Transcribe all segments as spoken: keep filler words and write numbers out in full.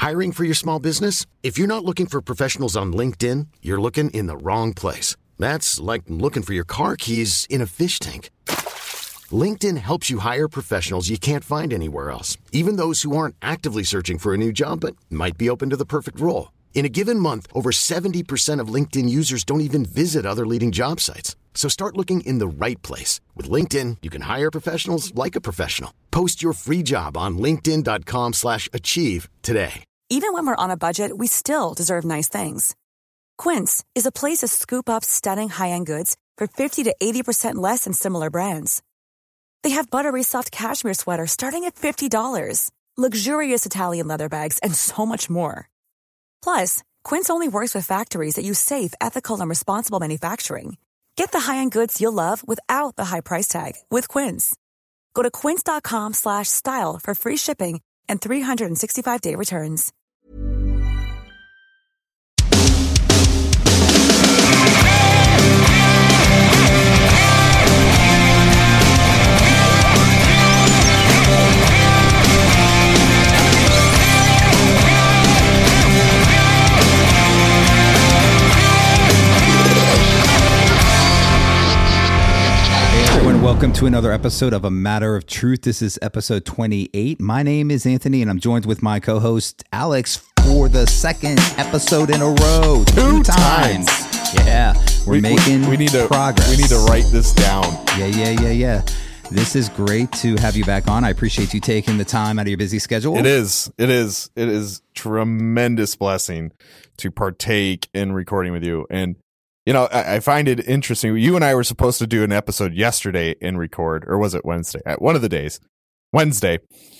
Hiring for your small business? If you're not looking for professionals on LinkedIn, you're looking in the wrong place. That's like looking for your car keys in a fish tank. LinkedIn helps you hire professionals you can't find anywhere else, even those who aren't actively searching for a new job but might be open to the perfect role. In a given month, over seventy percent of LinkedIn users don't even visit other leading job sites. So start looking in the right place. With LinkedIn, you can hire professionals like a professional. Post your free job on linkedin.com slash achieve today. Even when we're on a budget, we still deserve nice things. Quince is a place to scoop up stunning high-end goods for fifty to eighty percent less than similar brands. They have buttery soft cashmere sweaters starting at fifty dollars, luxurious Italian leather bags, and so much more. Plus, Quince only works with factories that use safe, ethical, and responsible manufacturing. Get the high-end goods you'll love without the high price tag with Quince. Go to quince.com slash style for free shipping and three sixty-five day returns. Welcome to another episode of A Matter of Truth. This is episode twenty-eight. My name is Anthony, and I'm joined with my co-host Alex for the second episode in a row. Two, Two times. times. Yeah, we're we, making we, we need to, progress. We need to write this down. Yeah, yeah, yeah, yeah. This is great to have you back on. I appreciate you taking the time out of your busy schedule. It is. It is. It is tremendous blessing to partake in recording with you. And you know, I, I find it interesting. You and I were supposed to do an episode yesterday and record, or was it Wednesday? One of the days, Wednesday,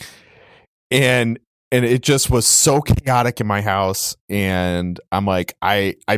and and it just was so chaotic in my house. And I'm like, I I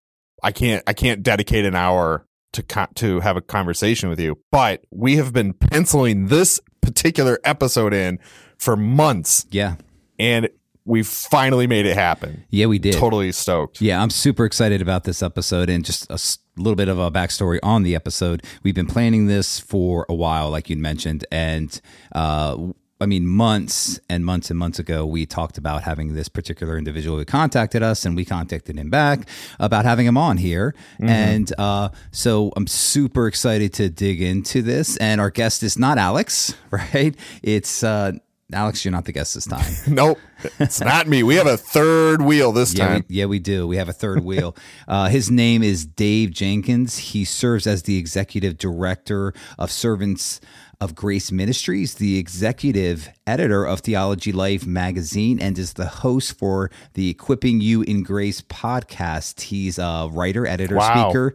I can't I can't dedicate an hour to co- to have a conversation with you. But we have been penciling this particular episode in for months. Yeah, and we finally made it happen. Yeah, we did. Totally stoked. Yeah, I'm super excited about this episode, and just a s- little bit of a backstory on the episode. We've been planning this for a while, like you mentioned, and uh, I mean, months and months and months ago, we talked about having this particular individual who contacted us, and we contacted him back about having him on here. Mm-hmm. And uh, so I'm super excited to dig into this, and our guest is not Alex, right? It's uh, Alex, you're not the guest this time. Nope, it's not me. We have a third wheel this yeah, time. We, yeah, we do. We have a third wheel. Uh, his name is Dave Jenkins. He serves as the executive director of Servants of Grace Ministries, the executive editor of Theology Life magazine, and is the host for the Equipping You in Grace podcast. He's a writer, editor, wow. speaker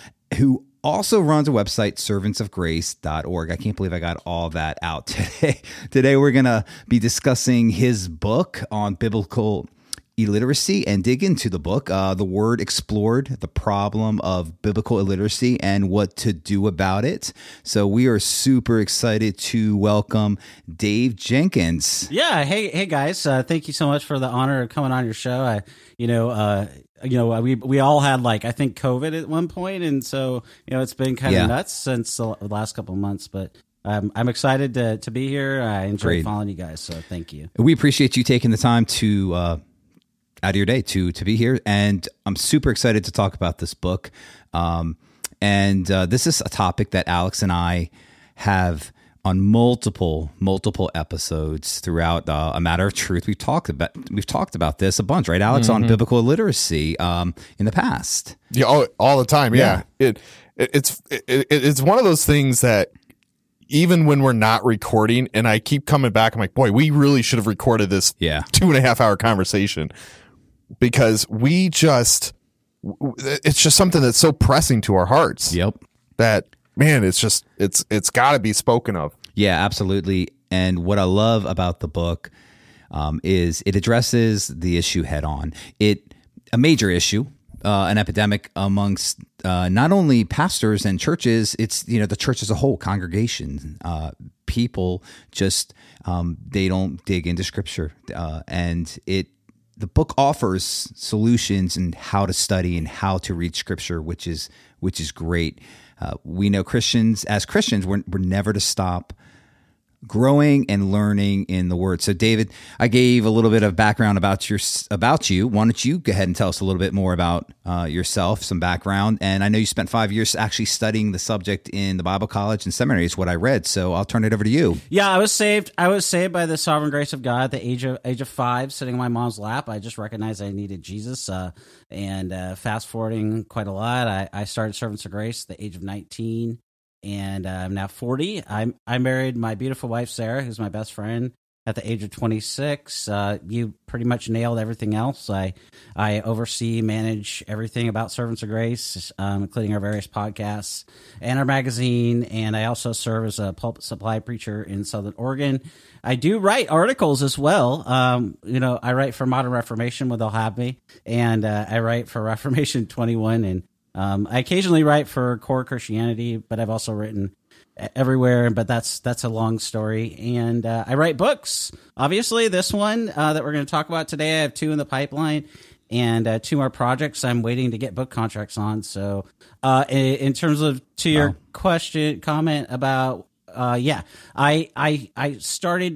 who also runs a website, servants of grace dot org. I can't believe I got all that out today. Today, we're going to be discussing his book on biblical illiteracy and dig into the book. Uh, the Word Explored, the problem of biblical illiteracy and what to do about it. So we are super excited to welcome Dave Jenkins. Yeah. Hey, hey guys. Uh, thank you so much for the honor of coming on your show. I, you know, uh, you know, we we all had like I think COVID at one point, and so you know it's been kind of yeah. nuts since the last couple of months. But um, I'm excited to to be here. I enjoy Great. following you guys, so thank you. We appreciate you taking the time to uh, out of your day to to be here, and I'm super excited to talk about this book. Um, and uh, this is a topic that Alex and I have on multiple, multiple episodes throughout uh, A Matter of Truth. We've talked about we've talked about this a bunch, right, Alex, mm-hmm. on biblical illiteracy um, in the past. Yeah, all, all the time. Yeah, yeah. It, it it's it, it's one of those things that even when we're not recording, and I keep coming back, I'm like, boy, we really should have recorded this yeah. two and a half hour conversation, because we just it's just something that's so pressing to our hearts. Yep. That. Man, it's just, it's it's got to be spoken of. Yeah, absolutely. And what I love about the book um, is it addresses the issue head on. It a major issue, uh, an epidemic amongst uh, not only pastors and churches, it's, you know, the church as a whole, congregation. Uh, people just, um, they don't dig into scripture. Uh, and it, the book offers solutions and how to study and how to read scripture, which is, which is great. Uh, we know Christians, as Christians, we're, we're never to stop growing and learning in the Word. So, David, I gave a little bit of background about your about you. Why don't you go ahead and tell us a little bit more about uh, yourself, some background? And I know you spent five years actually studying the subject in the Bible college and seminary, is what I read. So I'll turn it over to you. Yeah, I was saved. I was saved by the sovereign grace of God at the age of age of five, sitting in my mom's lap. I just recognized I needed Jesus. Uh, and uh, fast forwarding quite a lot, I, I started Servants of Grace at the age of nineteen. And uh, I'm now forty. I'm, I married my beautiful wife, Sarah, who's my best friend, at the age of twenty-six. Uh, you pretty much nailed everything else. I I oversee, manage everything about Servants of Grace, um, including our various podcasts and our magazine. And I also serve as a pulpit supply preacher in Southern Oregon. I do write articles as well. Um, you know, I write for Modern Reformation when they'll have me. And uh, I write for Reformation twenty-one, and Um, I occasionally write for Core Christianity, but I've also written everywhere, but that's that's a long story. And uh, I write books. Obviously, this one uh, that we're going to talk about today, I have two in the pipeline, and uh, two more projects I'm waiting to get book contracts on. So uh, in, in terms of, to your wow. question, comment about, uh, yeah, I I, I started,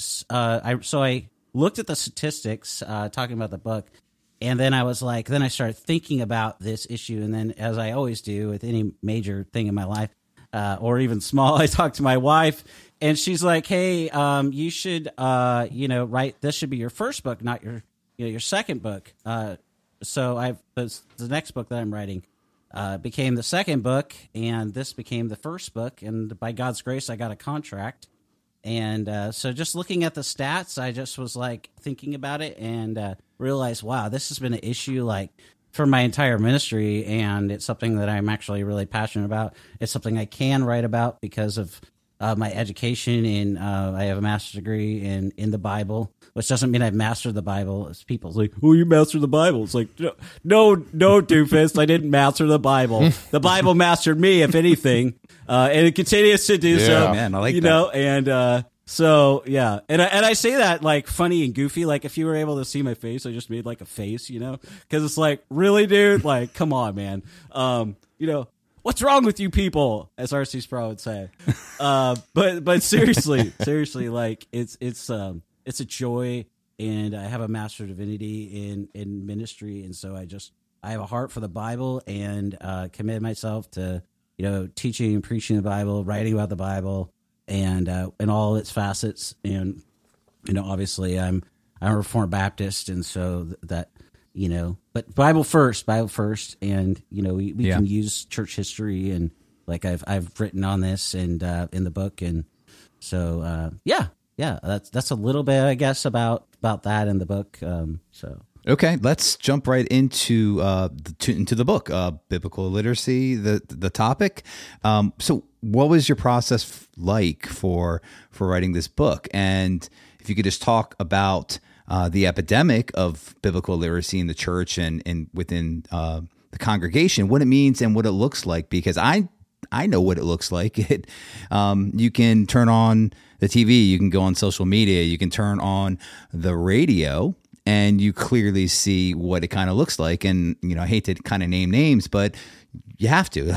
uh, I so I looked at the statistics, uh, talking about the book. And then I was like, then I started thinking about this issue. And then, as I always do with any major thing in my life, uh, or even small, I talked to my wife, and she's like, hey, um, you should, uh, you know, write, this should be your first book, not your, you know, your second book. Uh, so I've, the, the next book that I'm writing uh, became the second book, and this became the first book. And by God's grace, I got a contract. And uh, so just looking at the stats, I just was like thinking about it and uh, realized, wow, this has been an issue like for my entire ministry. And it's something that I'm actually really passionate about. It's something I can write about because of uh, my education. In uh, I have a master's degree in, in the Bible, which doesn't mean I've mastered the Bible. It's people's like, oh, you mastered the Bible. It's like, no, no, no doofus. I didn't master the Bible. The Bible mastered me, if anything. Uh, and it continues to do yeah. so, man. I like you that. know, and uh, so yeah, and I, and I say that like funny and goofy. Like if you were able to see my face, I just made like a face, you know, because it's like, really, dude, like, come on, man. Um, you know, what's wrong with you people, as R C Sproul would say. uh, but but seriously, seriously, like it's it's um it's a joy, and I have a Master of Divinity in in ministry, and so I just I have a heart for the Bible, and uh, committed myself to, you know, teaching and preaching the Bible, writing about the Bible, and uh, in all its facets. And, you know, obviously I'm I'm a Reformed Baptist, and so th- that, you know, but Bible first, Bible first, and, you know, we, we yeah. can use church history, and like I've I've written on this and uh, in the book, and so uh, yeah, yeah, that's that's a little bit, I guess, about about that in the book. Um, so. Okay, let's jump right into uh, the, to, into the book, uh, biblical literacy, the the topic. Um, so, what was your process like for for writing this book? And if you could just talk about uh, the epidemic of biblical literacy in the church and and within uh, the congregation, what it means and what it looks like, because I I know what it looks like. It um, you can turn on the T V, you can go on social media, you can turn on the radio, and you clearly see what it kind of looks like. And, you know, I hate to kind of name names, but you have to,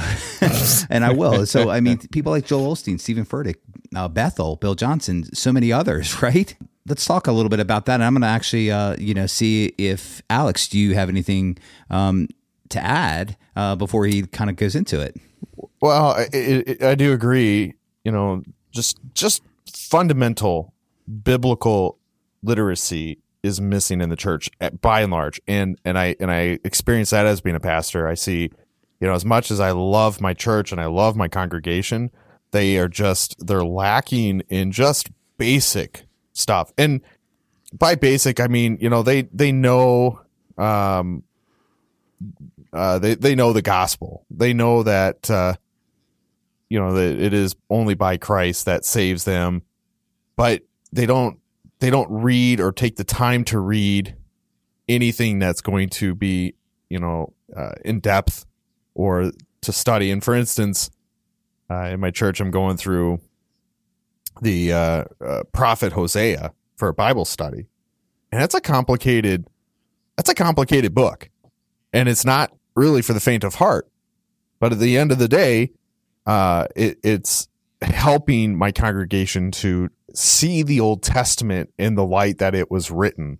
and I will. So, I mean, people like Joel Osteen, Stephen Furtick, uh, Bethel, Bill Johnson, so many others, right? Let's talk a little bit about that. And I'm going to actually, uh, you know, see if, Alex, do you have anything um, to add uh, before he kind of goes into it? Well, I, I, I do agree, you know, just just fundamental biblical literacy is missing in the church by and large. And and I and I experience that as being a pastor. I see, you know, as much as I love my church and I love my congregation, they are just, they're lacking in just basic stuff. And by basic, I mean, you know, they they know um uh they, they know the gospel. They know that uh you know that it is only by Christ that saves them, but they don't They don't read or take the time to read anything that's going to be, you know, uh, in depth or to study. And for instance, uh, in my church, I'm going through the uh, uh, prophet Hosea for a Bible study, and that's a complicated, that's a complicated book, and it's not really for the faint of heart. But at the end of the day, uh, it, it's helping my congregation to see the Old Testament in the light that it was written,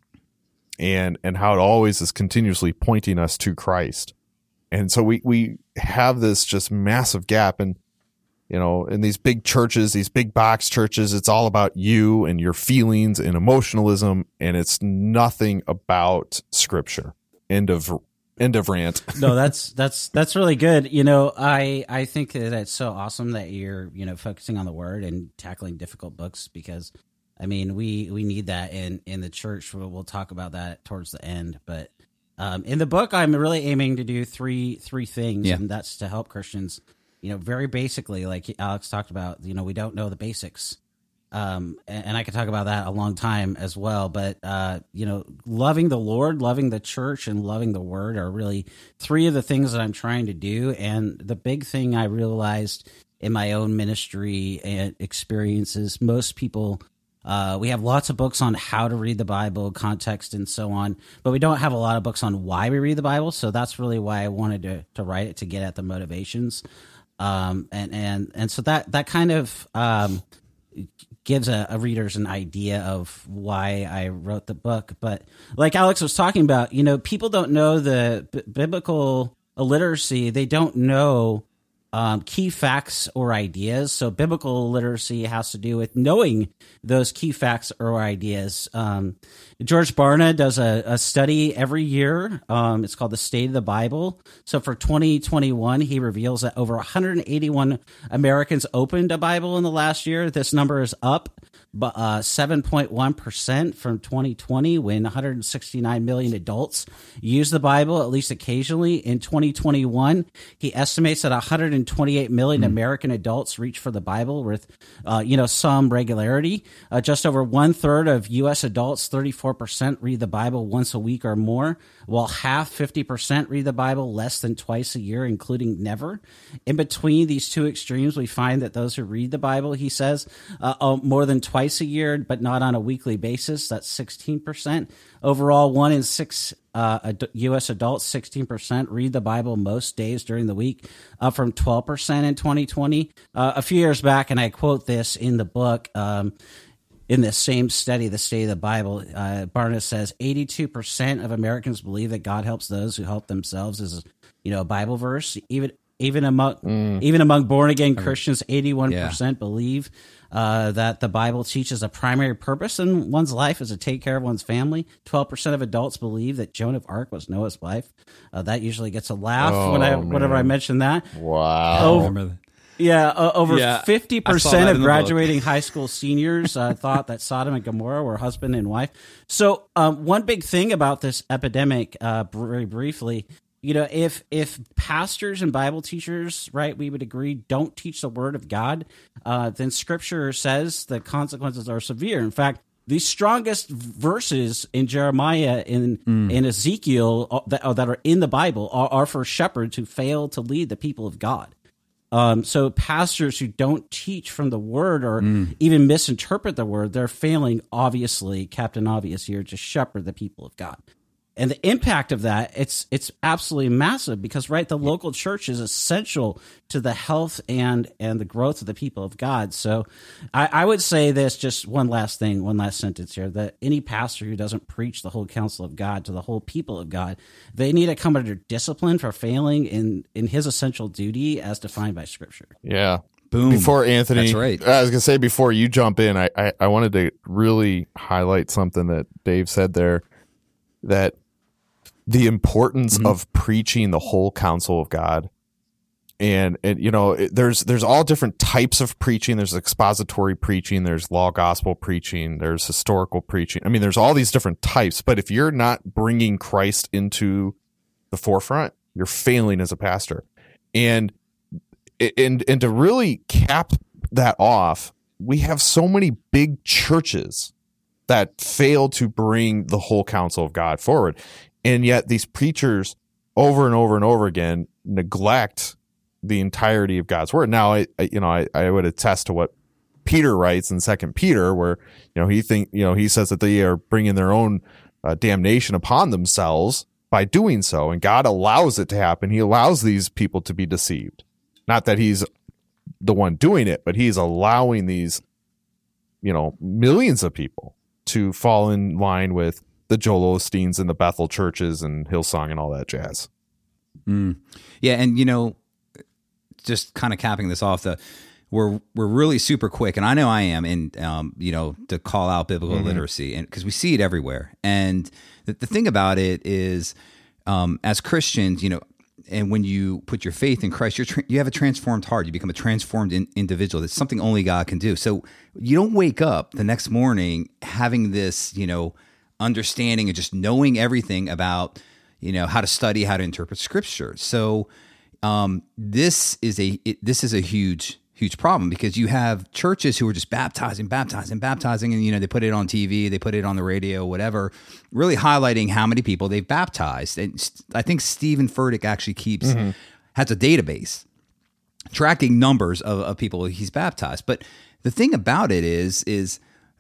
and and how it always is continuously pointing us to Christ. And so we we have this just massive gap. And you know, in these big churches, these big box churches, it's all about you and your feelings and emotionalism, and it's nothing about Scripture. End of end of rant. No, that's that's that's really good. You know, I I think that it's so awesome that you're, you know, focusing on the Word and tackling difficult books, because I mean, we we need that in in the church. We'll, we'll talk about that towards the end, but um, in the book, I'm really aiming to do three three things, yeah. and that's to help Christians, you know, very basically, like Alex talked about. You know, we don't know the basics. Um, and, and I could talk about that a long time as well, but, uh, you know, loving the Lord, loving the church, and loving the Word are really three of the things that I'm trying to do. And the big thing I realized in my own ministry and experiences, most people, uh, we have lots of books on how to read the Bible, context, and so on, but we don't have a lot of books on why we read the Bible. So that's really why I wanted to, to write it, to get at the motivations. Um, and, and, and so that, that kind of, um, gives a, a readers an idea of why I wrote the book. But like Alex was talking about, you know, people don't know the b- biblical illiteracy. They don't know um, key facts or ideas. So biblical literacy has to do with knowing those key facts or ideas. Um, George Barna does a, a study every year. Um, it's called The State of the Bible. So for twenty twenty-one, he reveals that over one hundred eighty-one Americans opened a Bible in the last year. This number is up but uh, seven point one percent from twenty twenty, when one hundred sixty-nine million adults use the Bible at least occasionally. In twenty twenty-one, he estimates that one hundred twenty-eight million mm. American adults reach for the Bible with, uh, you know, some regularity. Uh, just over one third of U S adults, thirty-four percent, read the Bible once a week or more, while half, fifty percent, read the Bible less than twice a year, including never. In between these two extremes, we find that those who read the Bible, he says, uh, oh, more than twice a year, but not on a weekly basis. That's sixteen percent. Overall, one in six uh, U S adults, sixteen percent, read the Bible most days during the week, up from twelve percent in twenty twenty. Uh, a few years back, and I quote this in the book, um, in this same study, The State of the Bible, uh, Barna says eighty-two percent of Americans believe that God helps those who help themselves is, you know, a Bible verse. Even even among mm. even among born again Christians, eighty-one percent yeah. believe uh, that the Bible teaches a primary purpose in one's life is to take care of one's family. twelve percent of adults believe that Joan of Arc was Noah's wife. Uh, that usually gets a laugh oh, when I man. whenever I mention that. Wow. Oh, I remember that. Yeah, uh, over yeah, fifty percent of graduating high school seniors uh, thought that Sodom and Gomorrah were husband and wife. So um, one big thing about this epidemic, uh, very briefly, you know, if if pastors and Bible teachers, right, we would agree, don't teach the Word of God, uh, then Scripture says the consequences are severe. In fact, the strongest verses in Jeremiah and in, mm. in Ezekiel that, that are in the Bible are, are for shepherds who fail to lead the people of God. Um, so pastors who don't teach from the Word or mm. even misinterpret the Word, they're failing, obviously, Captain Obvious here, to shepherd the people of God. And the impact of that, it's it's absolutely massive because, right, the local church is essential to the health and and the growth of the people of God. So I, I would say this, just one last thing, one last sentence here, that any pastor who doesn't preach the whole counsel of God to the whole people of God, they need to come under discipline for failing in, in his essential duty as defined by Scripture. Yeah. Boom. Before Anthony, That's right. I was going to say, before you jump in, I, I, I wanted to really highlight something that Dave said there, that the importance mm-hmm. of preaching the whole counsel of God. And, and you know, it, there's there's all different types of preaching. There's expository preaching. There's law gospel preaching. There's historical preaching. I mean, there's all these different types. But if you're not bringing Christ into the forefront, you're failing as a pastor. And and and to really cap that off, we have so many big churches that fail to bring the whole counsel of God forward. And yet these preachers over and over and over again neglect the entirety of God's word. Now, I, I you know, I, I would attest to what Peter writes in Second Peter, where, you know, he think, you know, he says that they are bringing their own uh, damnation upon themselves by doing so. And God allows it to happen. He allows these people to be deceived. Not that he's the one doing it, but he's allowing these, you know, millions of people to fall in line with the Joel Osteens and the Bethel churches and Hillsong and all that jazz. Mm. Yeah. And, you know, just kind of capping this off, the we're we're really super quick, and I know I am, in um, you know, to call out biblical mm-hmm. literacy, and because we see it everywhere. And the, the thing about it is, um, as Christians, you know, and when you put your faith in Christ, you're tra- you have a transformed heart. You become a transformed in- individual. That's something only God can do. So you don't wake up the next morning having this, you know, understanding and just knowing everything about, you know, how to study, how to interpret Scripture. So um, this is a it, this is a huge. huge problem, because you have churches who are just baptizing, baptizing, baptizing, and, you know, they put it on T V, they put it on the radio, whatever, really highlighting how many people they've baptized. And I think Stephen Furtick actually keeps, mm-hmm. has a database tracking numbers of, of people he's baptized. But the thing about it is, is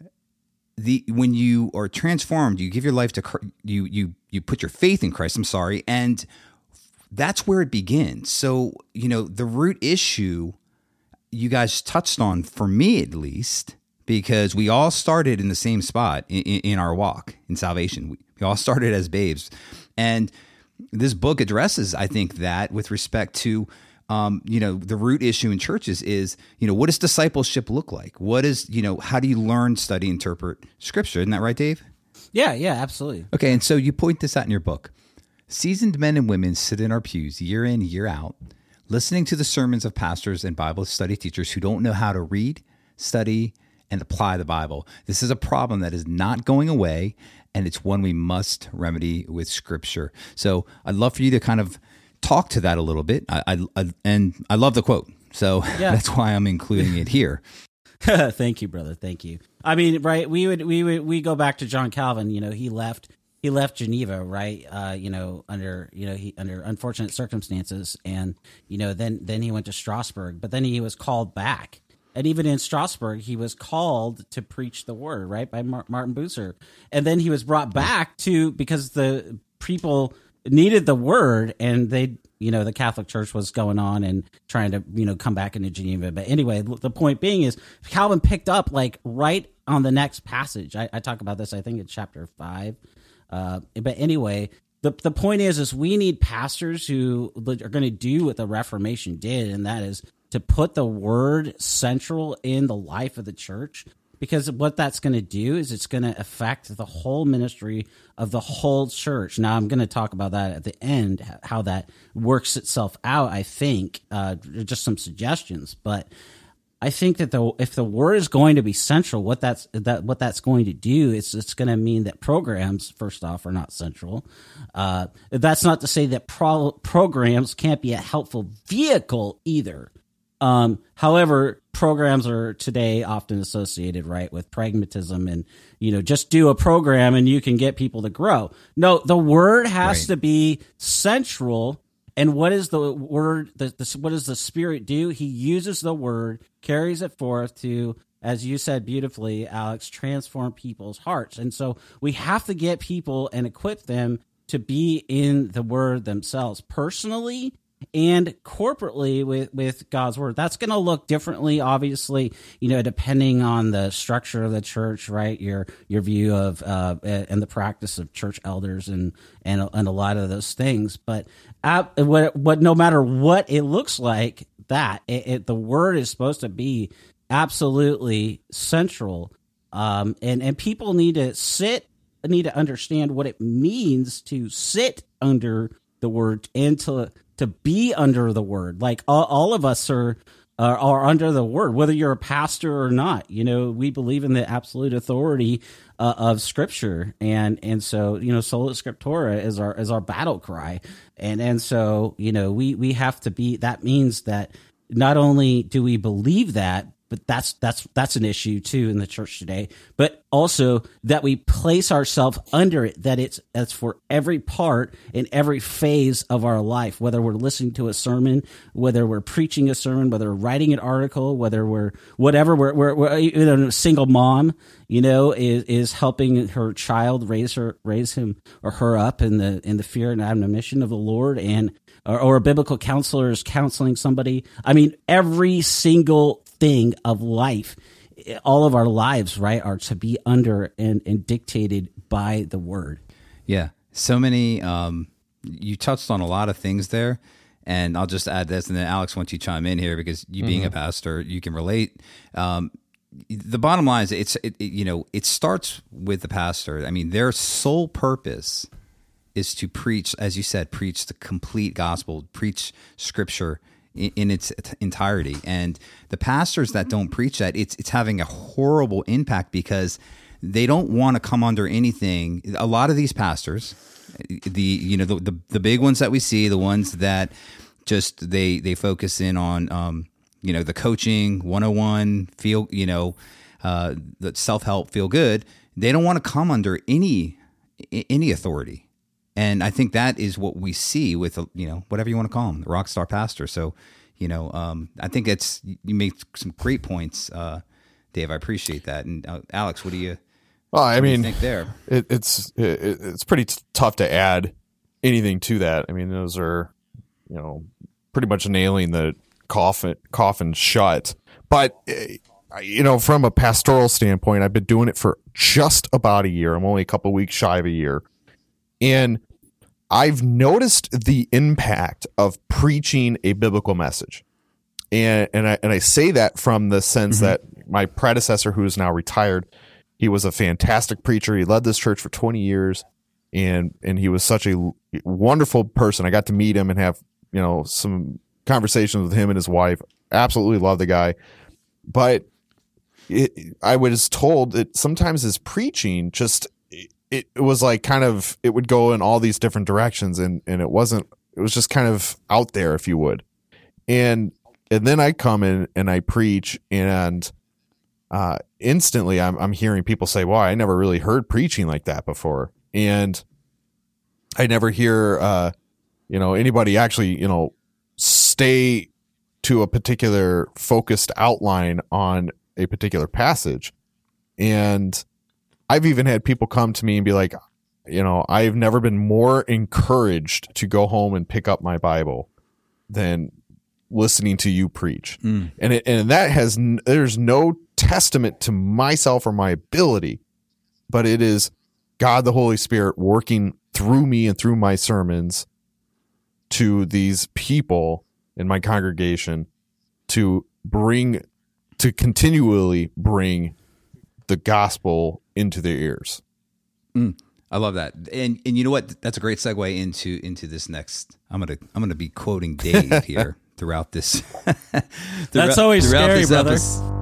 the, when you are transformed, you give your life to, you, you, you put your faith in Christ, I'm sorry. And that's where it begins. So, you know, the root issue you guys touched on, for me at least, because we all started in the same spot in, in our walk in salvation. We, we all started as babes. And this book addresses, I think, that with respect to, um, you know, the root issue in churches is, you know, what does discipleship look like? What is, you know, how do you learn, study, interpret Scripture? Isn't that right, Dave? Yeah, yeah, absolutely. Okay, and so you point this out in your book. Seasoned men and women sit in our pews year in, year out, listening to the sermons of pastors and Bible study teachers who don't know how to read, study, and apply the Bible. This is a problem that is not going away, and it's one we must remedy with Scripture. So I'd love for you to kind of talk to that a little bit. I, I, I and I love the quote, so yeah. That's why I'm including it here. Thank you, brother. Thank you. I mean, right? We would we would we go back to John Calvin. You know, he left. He left Geneva, right? Uh, you know, under you know he under unfortunate circumstances, and you know then then he went to Strasbourg, but then he was called back, and even in Strasbourg, he was called to preach the word, right, by Mar- Martin Bucer, and then he was brought back to because the people needed the word, and they you know the Catholic Church was going on and trying to you know come back into Geneva, but anyway, the point being is Calvin picked up like right on the next passage. I, I talk about this, I think, in chapter five. Uh, but anyway, the the point is, is we need pastors who are going to do what the Reformation did, and that is to put the word central in the life of the church, because what that's going to do is it's going to affect the whole ministry of the whole church. Now, I'm going to talk about that at the end, how that works itself out, I think, uh, just some suggestions, but I think that the if the word is going to be central, what that's that what that's going to do is it's going to mean that programs, first off, are not central. Uh, that's not to say that pro- programs can't be a helpful vehicle either. Um, however, programs are today often associated, right, with pragmatism and, you know, just do a program and you can get people to grow. No, the word has right. to be central. And what is the word? The, the, what does the Spirit do? He uses the word, carries it forth to, as you said beautifully, Alex, transform people's hearts. And so we have to get people and equip them to be in the word themselves, personally and corporately with, with God's word. That's going to look differently, obviously, you know, depending on the structure of the church, right? Your your view of uh, and the practice of church elders and and and a lot of those things. But uh, what what no matter what it looks like, that it, it, the word is supposed to be absolutely central, um, and and people need to sit need to understand what it means to sit under the word and to to be under the word. Like all, all of us are, are are under the word, whether you're a pastor or not. You know, we believe in the absolute authority uh, of Scripture, and and so you know, sola scriptura is our is our battle cry, and and so you know, we we have to be. That means that not only do we believe that, but that's that's that's an issue too in the church today. But also that we place ourselves under it, that it's that's for every part in every phase of our life, whether we're listening to a sermon, whether we're preaching a sermon, whether we're writing an article, whether we're whatever we're we're, we're you know, a single mom, you know, is is helping her child raise her raise him or her up in the in the fear and admonition of the Lord, and or, or a biblical counselor is counseling somebody. I mean, every single thing of life, all of our lives, right, are to be under and, and dictated by the Word. Yeah. So many, um, you touched on a lot of things there, and I'll just add this, and then Alex, once you chime in here, because you being mm-hmm. a pastor, you can relate. Um, the bottom line is it's, it, it, you know, it starts with the pastor. I mean, their sole purpose is to preach, as you said, preach the complete gospel, preach scripture in, in its entirety. And the pastors that don't preach that, it's it's having a horrible impact because they don't want to come under anything. A lot of these pastors, the you know the the, the big ones that we see, the ones that just they they focus in on um, you know the coaching one oh one, feel you know uh, the self help, feel good. They don't want to come under any any authority. And I think that is what we see with, you know, whatever you want to call them, the rock star pastor. So, you know, um, I think it's, you make some great points, uh, Dave. I appreciate that. And uh, Alex, what do you, well, I what mean, do you think there? It, it's, it, it's pretty t- tough to add anything to that. I mean, those are, you know, pretty much nailing the coffin, coffin shut. But, uh, you know, from a pastoral standpoint, I've been doing it for just about a year. I'm only a couple of weeks shy of a year. And I've noticed the impact of preaching a biblical message. And and I, and I say that from the sense mm-hmm. that my predecessor, who is now retired, he was a fantastic preacher. He led this church for twenty years, and and he was such a wonderful person. I got to meet him and have, you know, some conversations with him and his wife. Absolutely love the guy. But it, I was told that sometimes his preaching just... It, it was like kind of, it would go in all these different directions, and, and it wasn't, it was just kind of out there, if you would. And, and then I come in and I preach, and, uh, instantly I'm, I'm hearing people say, wow, I never really heard preaching like that before. And I never hear, uh, you know, anybody actually, you know, stay to a particular focused outline on a particular passage. And I've even had people come to me and be like, you know, I've never been more encouraged to go home and pick up my Bible than listening to you preach. Mm. And it, and that has, there's no testament to myself or my ability, but it is God, the Holy Spirit, working through me and through my sermons to these people in my congregation to bring, to continually bring the gospel into their ears. Mm, I love that. And and you know what? That's a great segue into into this next. I'm gonna I'm gonna be quoting Dave here throughout this. throughout, That's always scary, brother.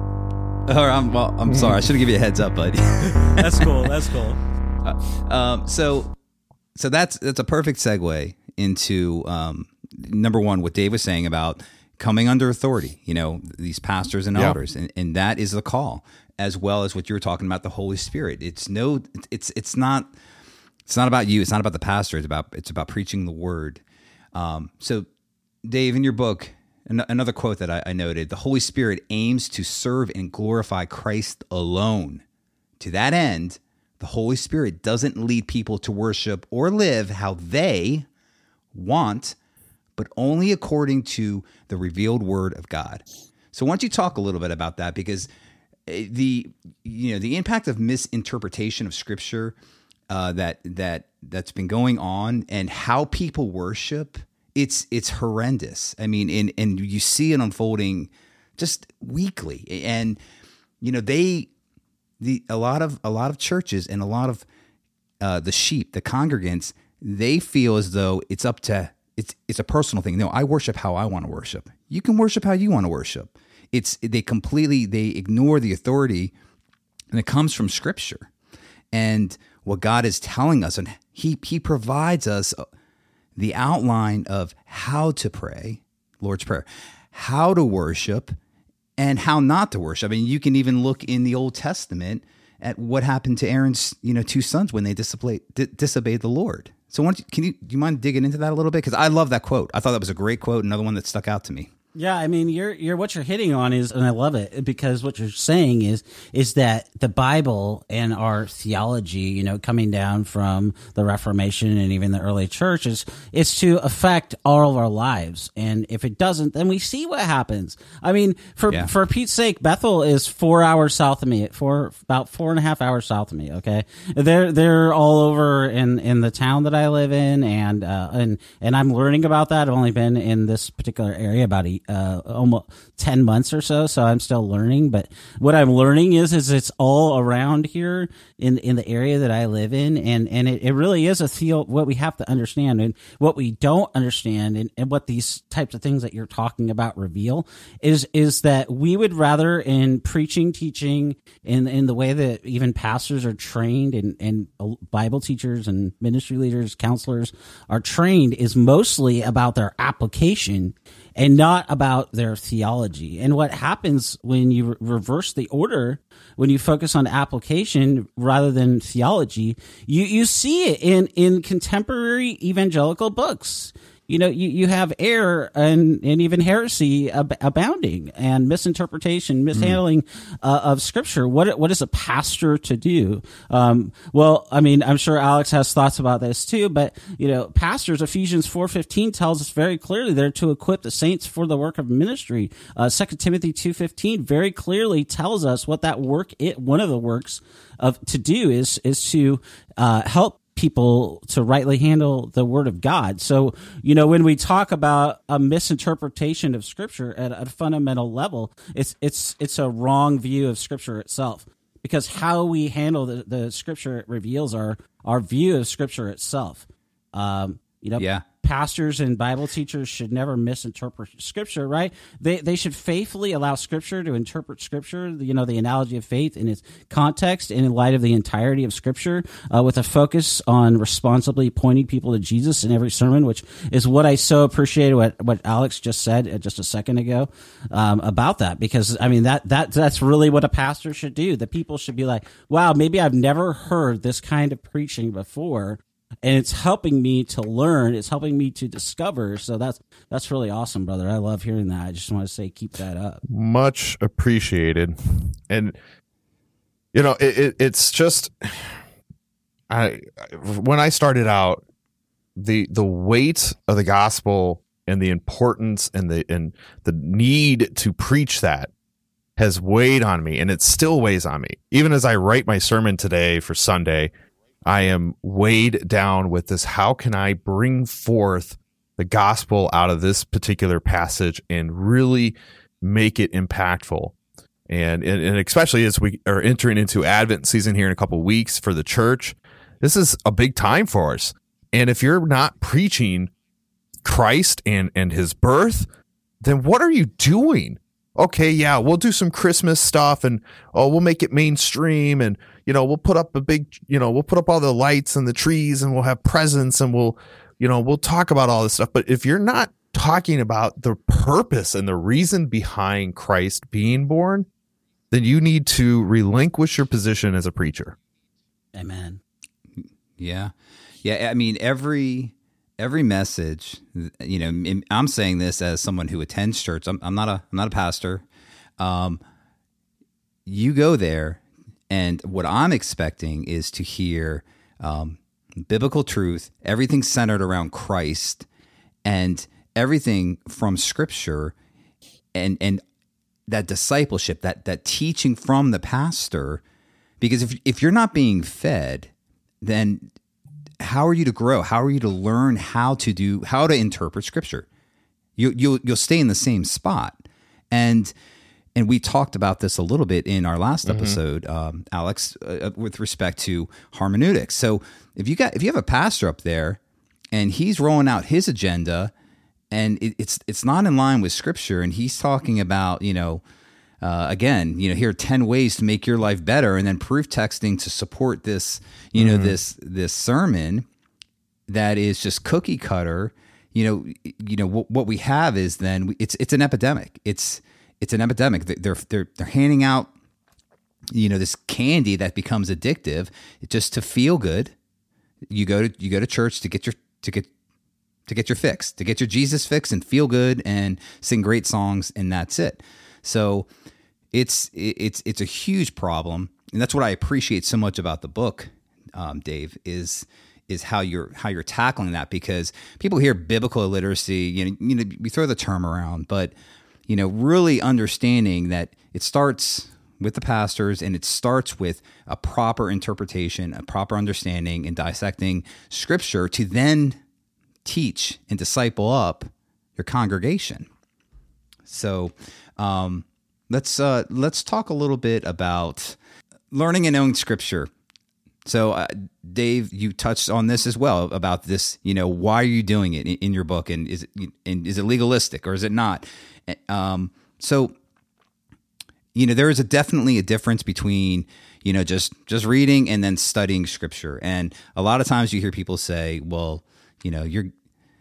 Or I'm well, I'm sorry. I should have given you a heads up, buddy. That's cool. That's cool. Uh, um, so so that's that's a perfect segue into um, number one, what Dave was saying about coming under authority. You know, these pastors and elders, yeah. and, and that is the call. As well as what you were talking about, the Holy Spirit. It's no, it's it's not, it's not about you. It's not about the pastor. It's about it's about preaching the word. Um, so, Dave, in your book, an- another quote that I, I noted: the Holy Spirit aims to serve and glorify Christ alone. To that end, the Holy Spirit doesn't lead people to worship or live how they want, but only according to the revealed Word of God. So, why don't you talk a little bit about that? Because the you know the impact of misinterpretation of Scripture uh, that that that's been going on, and how people worship, it's it's horrendous. I mean, and and you see it unfolding just weekly, and you know they the a lot of a lot of churches and a lot of uh, the sheep, the congregants, they feel as though it's up to it's it's a personal thing. No, I worship how I want to worship. You can worship how you want to worship. It's they completely they ignore the authority, and it comes from Scripture and what God is telling us, and he he provides us the outline of how to pray, Lord's Prayer, how to worship, and how not to worship. I mean, you can even look in the Old Testament at what happened to Aaron's, you know, two sons when they disobeyed, di- disobeyed the Lord. So, why don't you, can you do you mind digging into that a little bit? Because I love that quote. I thought that was a great quote. Another one that stuck out to me. Yeah, I mean, you're you're what you're hitting on is, and I love it because what you're saying is is that the Bible and our theology, you know, coming down from the Reformation and even the early church is is to affect all of our lives, and if it doesn't, then we see what happens. I mean, for Yeah. for Pete's sake, Bethel is four hours south of me, four about four and a half hours south of me. Okay, they're they're all over in, in the town that I live in, and uh, and and I'm learning about that. I've only been in this particular area about a Uh, almost ten months or so, so I'm still learning. But what I'm learning is, is it's all around here in in the area that I live in, and and it, it really is a theo. What we have to understand, and what we don't understand, and, and what these types of things that you're talking about reveal is is that we would rather in preaching, teaching, in in the way that even pastors are trained, and and Bible teachers and ministry leaders, counselors are trained, is mostly about their application and not about their theology. And what happens when you re- reverse the order, when you focus on application rather than theology, you, you see it in, in contemporary evangelical books. You know, you, you have error and, and even heresy ab- abounding, and misinterpretation, mishandling mm. uh, of Scripture. What what is a pastor to do? Um, well, I mean, I'm sure Alex has thoughts about this too. But you know, pastors, Ephesians four fifteen tells us very clearly they're to equip the saints for the work of ministry. Uh, Second Timothy two fifteen very clearly tells us what that work. It one of the works of to do is is to uh, help people to rightly handle the word of God. So, you know, when we talk about a misinterpretation of Scripture at a fundamental level, it's it's it's a wrong view of Scripture itself, because how we handle the, the Scripture it reveals our our view of Scripture itself. Um, you know, yeah. Pastors and Bible teachers should never misinterpret Scripture, right? They they should faithfully allow Scripture to interpret Scripture, you know, the analogy of faith in its context and in light of the entirety of Scripture, uh, with a focus on responsibly pointing people to Jesus in every sermon, which is what I so appreciated what, what Alex just said just a second ago um, about that. Because, I mean, that, that that's really what a pastor should do. The people should be like, wow, maybe I've never heard this kind of preaching before, and it's helping me to learn. It's helping me to discover. So that's that's really awesome, brother. I love hearing that. I just want to say, keep that up. Much appreciated. And you know, it, it, it's just, I when I started out, the the weight of the gospel and the importance and the and the need to preach that has weighed on me, and it still weighs on me. Even as I write my sermon today for Sunday, I am weighed down with this. How can I bring forth the gospel out of this particular passage and really make it impactful? And, and, and especially as we are entering into Advent season here in a couple of weeks for the church, this is a big time for us. And if you're not preaching Christ and, and his birth, then what are you doing? Okay, yeah, we'll do some Christmas stuff, and oh, we'll make it mainstream, and you know, we'll put up a big, you know, we'll put up all the lights and the trees, and we'll have presents, and we'll, you know, we'll talk about all this stuff. But if you're not talking about the purpose and the reason behind Christ being born, then you need to relinquish your position as a preacher. Amen. Yeah, yeah. I mean, every. Every message, you know, I'm saying this as someone who attends church. I'm, I'm not a, I'm not a pastor. Um, you go there, and what I'm expecting is to hear um, biblical truth, everything centered around Christ, and everything from Scripture, and and that discipleship, that that teaching from the pastor. Because if if you're not being fed, then how are you to grow? How are you to learn how to do, how to interpret Scripture? You, you'll you'll stay in the same spot. And and we talked about this a little bit in our last mm-hmm. episode, um, Alex, uh, with respect to hermeneutics. So if you got if you have a pastor up there and he's rolling out his agenda, and it, it's it's not in line with Scripture, and he's talking about, you know, Uh, again, you know, here are ten ways to make your life better, and then proof texting to support this, you know, mm-hmm. this this sermon that is just cookie cutter. You know, you know what what we have is then it's it's an epidemic. It's it's an epidemic. They're they're they're handing out, you know, this candy that becomes addictive just to feel good. You go to you go to church to get your to get to get your fix, to get your Jesus fix and feel good and sing great songs, and that's it. So it's it's it's a huge problem, and that's what I appreciate so much about the book, um, Dave, is is how you're how you're tackling that, because people hear biblical illiteracy, you know, you know, we throw the term around, but you know, really understanding that it starts with the pastors, and it starts with a proper interpretation, a proper understanding, and dissecting Scripture to then teach and disciple up your congregation. So um, let's uh, let's talk a little bit about learning and knowing Scripture. So, uh, Dave, you touched on this as well about this. You know, why are you doing it in, in your book, and is it and is it legalistic or is it not? Um, so, you know, there is a definitely a difference between, you know, just just reading and then studying Scripture. And a lot of times you hear people say, "Well, you know, you're,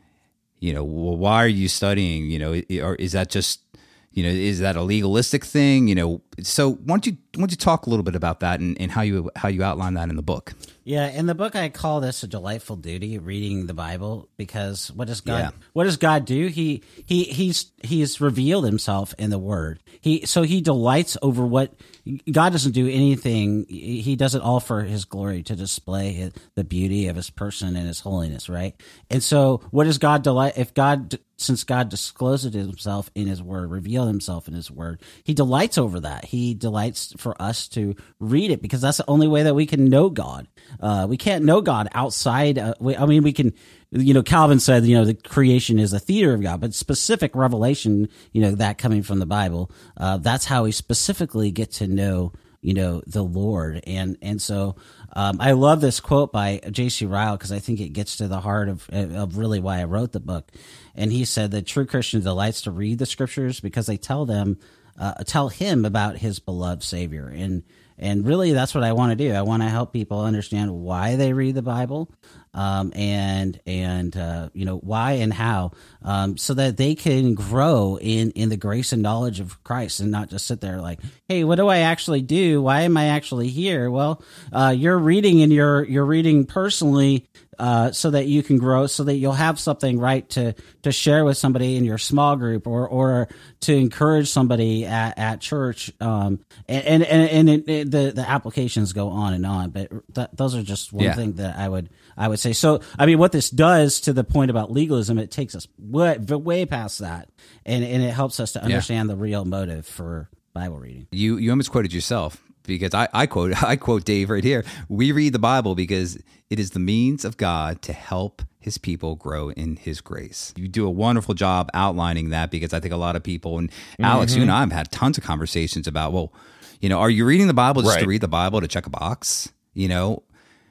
you know, well, why are you studying? You know, or is that just, you know, is that a legalistic thing? You know, so why don't you why don't you talk a little bit about that and, and how you how you outline that in the book? Yeah, in the book I call this a delightful duty, reading the Bible, because what does God Yeah. what does God do? He he he's he's revealed himself in the Word. He so he delights over what God doesn't do anything. He does it all for his glory, to display his, the beauty of his person and his holiness, right? And so what does God delight if God since God discloses himself in his Word, revealed himself in his Word, he delights over that. He delights for us to read it, because that's the only way that we can know God. Uh, we can't know God outside. Uh, we, I mean, we can, you know, Calvin said, you know, the creation is a theater of God, but specific revelation, you know, that coming from the Bible, uh, that's how we specifically get to know, you know, the Lord. And, and so, um, I love this quote by J C Ryle, because I think it gets to the heart of, of really why I wrote the book. And he said that true Christian delights to read the Scriptures because they tell them, uh, tell him about his beloved Savior. And, And really, that's what I want to do. I want to help people understand why they read the Bible, um, and and uh, you know, why and how, um, so that they can grow in, in the grace and knowledge of Christ, and not just sit there like, hey, what do I actually do? Why am I actually here? Well, uh, you're reading, and you're you're reading personally, uh, so that you can grow, so that you'll have something, right, to to share with somebody in your small group, or or to encourage somebody at, at church, um, and and and, and it, it, the the applications go on and on, but th- those are just one Yeah. thing that I would I would say. So, I mean, what this does, to the point about legalism, it takes us way, way past that, and and it helps us to understand the real motive for Bible reading. You you almost quoted yourself, because I, I quote I quote Dave right here. We read the Bible because it is the means of God to help his people grow in his grace. You do a wonderful job outlining that, because I think a lot of people, and Alex, you and I have had tons of conversations about, well, you know, are you reading the Bible just Right. to read the Bible to check a box, you know,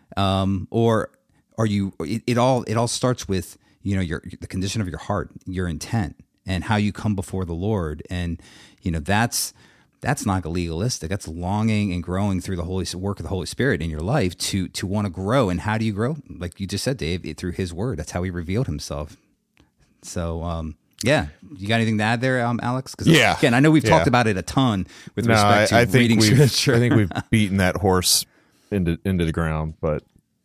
um, or are you? It, it all it all starts with, you know, your the condition of your heart, your intent, and how you come before the Lord, and you know that's that's not legalistic. That's longing and growing through the Holy work of the Holy Spirit in your life to to want to grow. And how do you grow? Like you just said, Dave, it, through His Word. That's how He revealed Himself. So, um, yeah, you got anything to add there, um, Alex? 'Cause Yeah. again, I know we've Yeah. talked about it a ton with No, I, respect to I think reading we've Scripture. I think we've beaten that horse into into the ground, but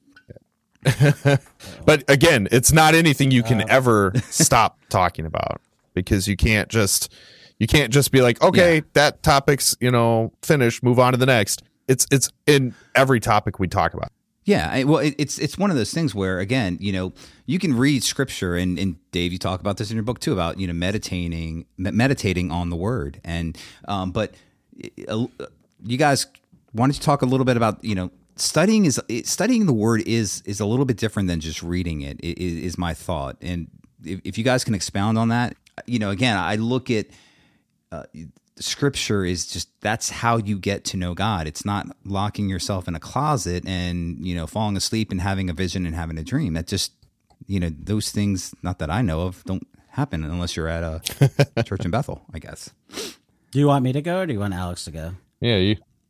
but again, it's not anything you can ever stop talking about, because you can't just you can't just be like, okay, Yeah. that topic's, you know, finished, move on to the next. It's it's in every topic we talk about. Yeah, I, well, it, it's it's one of those things where, again, you know, you can read Scripture, and, and Dave, you talk about this in your book too, about, you know, meditating me- meditating on the Word, and um, but uh, you guys, why don't you talk a little bit about, you know, studying is studying the Word is is a little bit different than just reading it. Is, is my thought, and if, if you guys can expound on that, you know, again, I look at. Uh, Scripture is just, that's how you get to know God. It's not locking yourself in a closet and, you know, falling asleep and having a vision and having a dream. That just, you know, those things, not that I know of, don't happen unless you're at a church in Bethel, I guess. Do you want me to go, or do you want Alex to go? Yeah, you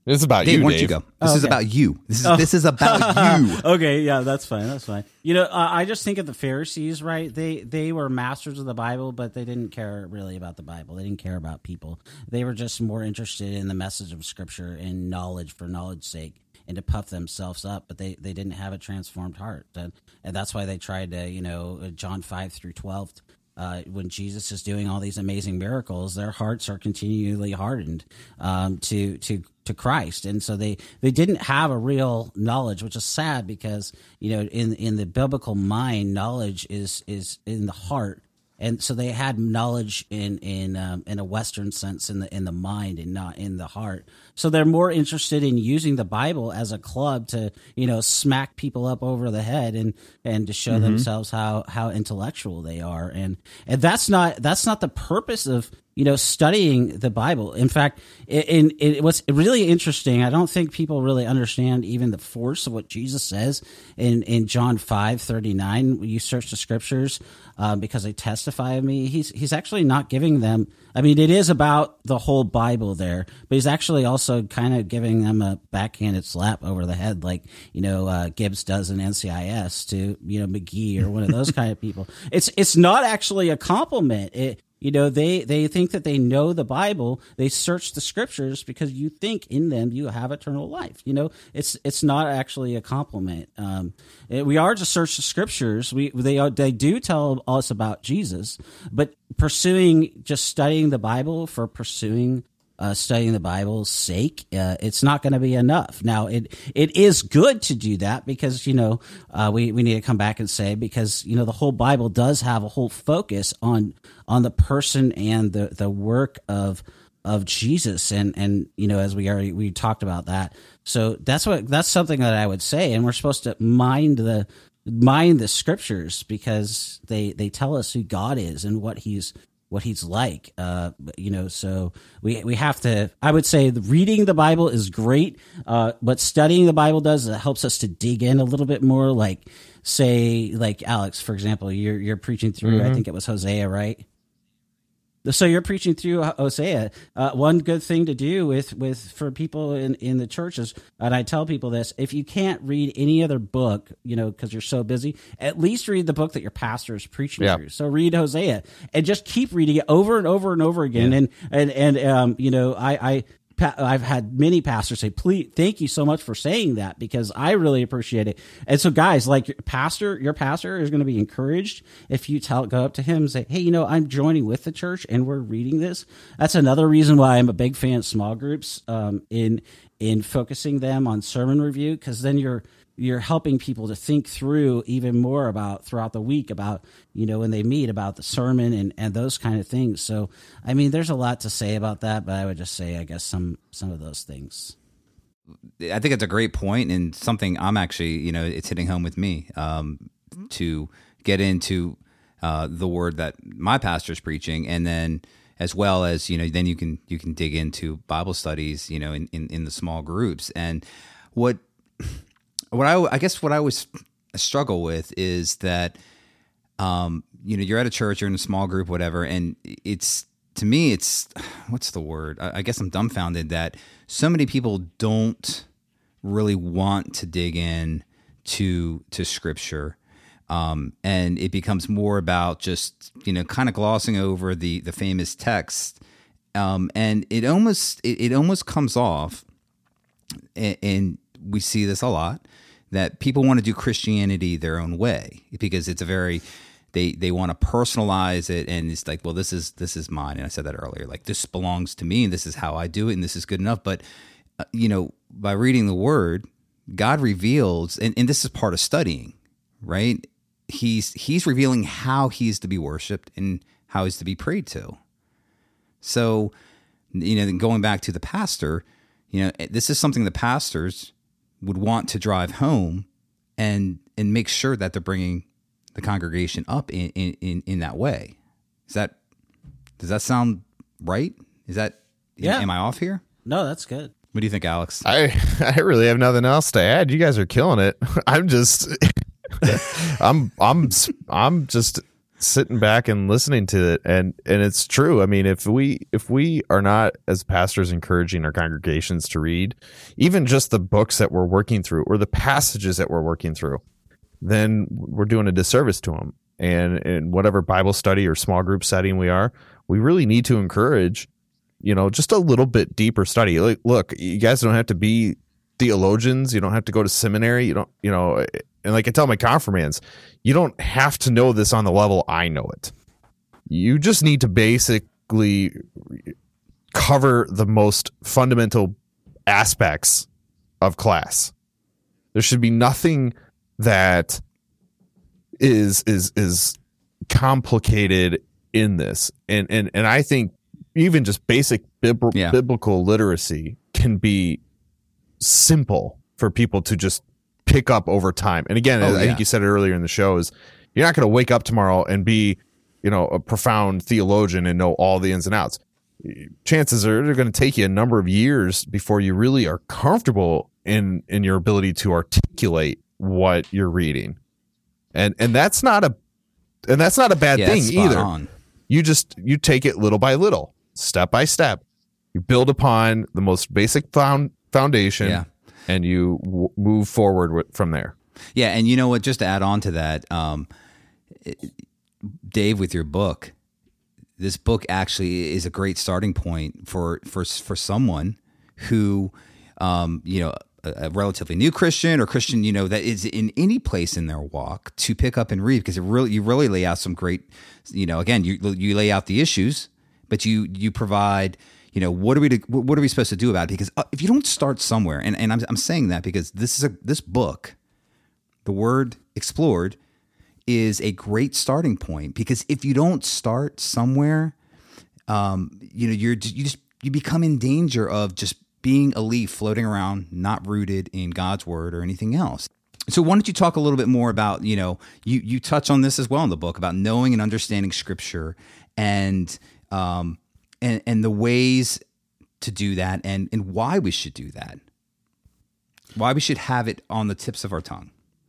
This is about Dave, you, why Dave. don't you go? This Oh, is okay. about you. This is Oh. this is about you. Okay, yeah, that's fine. That's fine. You know, uh, I just think of the Pharisees, right? They they were masters of the Bible, but they didn't care really about the Bible. They didn't care about people. They were just more interested in the message of Scripture and knowledge for knowledge's sake, and to puff themselves up. But they, they didn't have a transformed heart, and, and that's why they tried to, you know, John five through twelve. Uh, when Jesus is doing all these amazing miracles, their hearts are continually hardened um, to to to Christ, and so they, they didn't have a real knowledge, which is sad because you know in in the biblical mind, knowledge is is in the heart, and so they had knowledge in in um, in a Western sense in the in the mind and not in the heart. So they're more interested in using the Bible as a club to you know smack people up over the head and and to show mm-hmm. themselves how how intellectual they are, and and that's not that's not the purpose of you know studying the Bible. In fact, in, in, what's really interesting, I don't think people really understand even the force of what Jesus says in in John five thirty-nine. You search the scriptures um, because they testify of me. He's he's actually not giving them. I mean, it is about the whole Bible there, but he's actually also kind of giving them a backhanded slap over the head, like you know uh, Gibbs does in N C I S to you know McGee or one of those kind of people. It's it's not actually a compliment. It, You know, they, they think that they know the Bible. They search the scriptures because you think in them you have eternal life. You know, it's it's not actually a compliment. Um, it, we are to search the scriptures. We they are, they do tell us about Jesus, but pursuing just studying the Bible for pursuing uh, studying the Bible's sake, uh, it's not going to be enough. Now, it it is good to do that because you know uh, we we need to come back and say because you know the whole Bible does have a whole focus on. on the person and the, the work of of Jesus, and and you know as we already we talked about that, so that's what that's something that I would say, and we're supposed to mind the mind the scriptures because they they tell us who God is and what he's what he's like, uh, you know. So we we have to. I would say the reading the Bible is great. Uh, what studying the Bible does is it helps us to dig in a little bit more. Like say, like Alex, for example, you're you're preaching through. Mm-hmm. I think it was Hosea, right? So you're preaching through Hosea. Uh, one good thing to do with, with for people in, in the churches, and I tell people this: if you can't read any other book, you know, because you're so busy, at least read the book that your pastor is preaching yeah. through. So read Hosea and just keep reading it over and over and over again. Yeah. And and and um, you know, I. I I've had many pastors say, "Please, thank you so much for saying that because I really appreciate it." And so, guys, like your pastor, your pastor is going to be encouraged if you tell, go up to him and say, "Hey, you know, I'm joining with the church and we're reading this." That's another reason why I'm a big fan of small groups um, in in focusing them on sermon review, because then you're you're helping people to think through even more about throughout the week about, you know, when they meet about the sermon and, and those kind of things. So, I mean, there's a lot to say about that, but I would just say, I guess, some some of those things. I think it's a great point and something I'm actually, you know, it's hitting home with me um, to get into uh, the word that my pastor's preaching, and then as well as, you know, then you can you can dig into Bible studies, you know, in, in, in the small groups. And what What I, I guess what I always struggle with is that, um, you know, you're at a church, you're in a small group, whatever, and it's, to me, it's, what's the word? I, I guess I'm dumbfounded that so many people don't really want to dig in to, to scripture. Um, and it becomes more about just, you know, kind of glossing over the, the famous text. Um, and it almost, it, it almost comes off, and, and we see this a lot, that people want to do Christianity their own way because it's a very, they they want to personalize it, and it's like, well, this is this is mine, and I said that earlier, like this belongs to me, and this is how I do it, and this is good enough. But uh, you know, by reading the Word, God reveals, and, and this is part of studying, right? He's he's revealing how he's to be worshipped and how he's to be prayed to. So, you know, going back to the pastor, you know, this is something the pastors would want to drive home and and make sure that they're bringing the congregation up in, in, in that way. Is that, does that sound right? Is that, yeah. Am I off here? No, that's good. What do you think, Alex? I, I really have nothing else to add. You guys are killing it. I'm just, I'm, I'm, I'm just sitting back and listening to it, and and it's true. I mean, if we if we are not, as pastors, encouraging our congregations to read even just the books that we're working through or the passages that we're working through, then we're doing a disservice to them. And in whatever Bible study or small group setting we are, we really need to encourage, you know, just a little bit deeper study. Like, look, you guys don't have to be theologians. You don't have to go to seminary. You don't, you know, and like I tell my confirmands, you don't have to know this on the level I know it. You just need to basically cover the most fundamental aspects of class. There should be nothing that is is is complicated in this. And and and I think even just basic bib- yeah. biblical literacy can be simple for people to just pick up over time. And again, oh, I yeah. think you said it earlier in the show, is you're not going to wake up tomorrow and be, you know, a profound theologian and know all the ins and outs. Chances are they're going to take you a number of years before you really are comfortable in in your ability to articulate what you're reading. And and that's not a and that's not a bad yeah, thing either. On. You just you take it little by little, step by step. You build upon the most basic found foundation. Yeah. And you w- move forward with, from there. Yeah, and you know what? Just to add on to that, um, Dave, with your book, this book actually is a great starting point for for for someone who, um, you know, a, a relatively new Christian or Christian, you know, that is in any place in their walk to pick up and read, because it really you really lay out some great, you know, again, you you lay out the issues, but you you provide. You know, what are we to, what are we supposed to do about it? Because if you don't start somewhere, and, and I'm I'm saying that because this is a this book, The Word Explored, is a great starting point. Because if you don't start somewhere, um, you know, you're you just you become in danger of just being a leaf floating around, not rooted in God's Word or anything else. So why don't you talk a little bit more about, you know, you you touch on this as well in the book about knowing and understanding Scripture and um. And, and the ways to do that, and, and why we should do that, why we should have it on the tips of our tongue.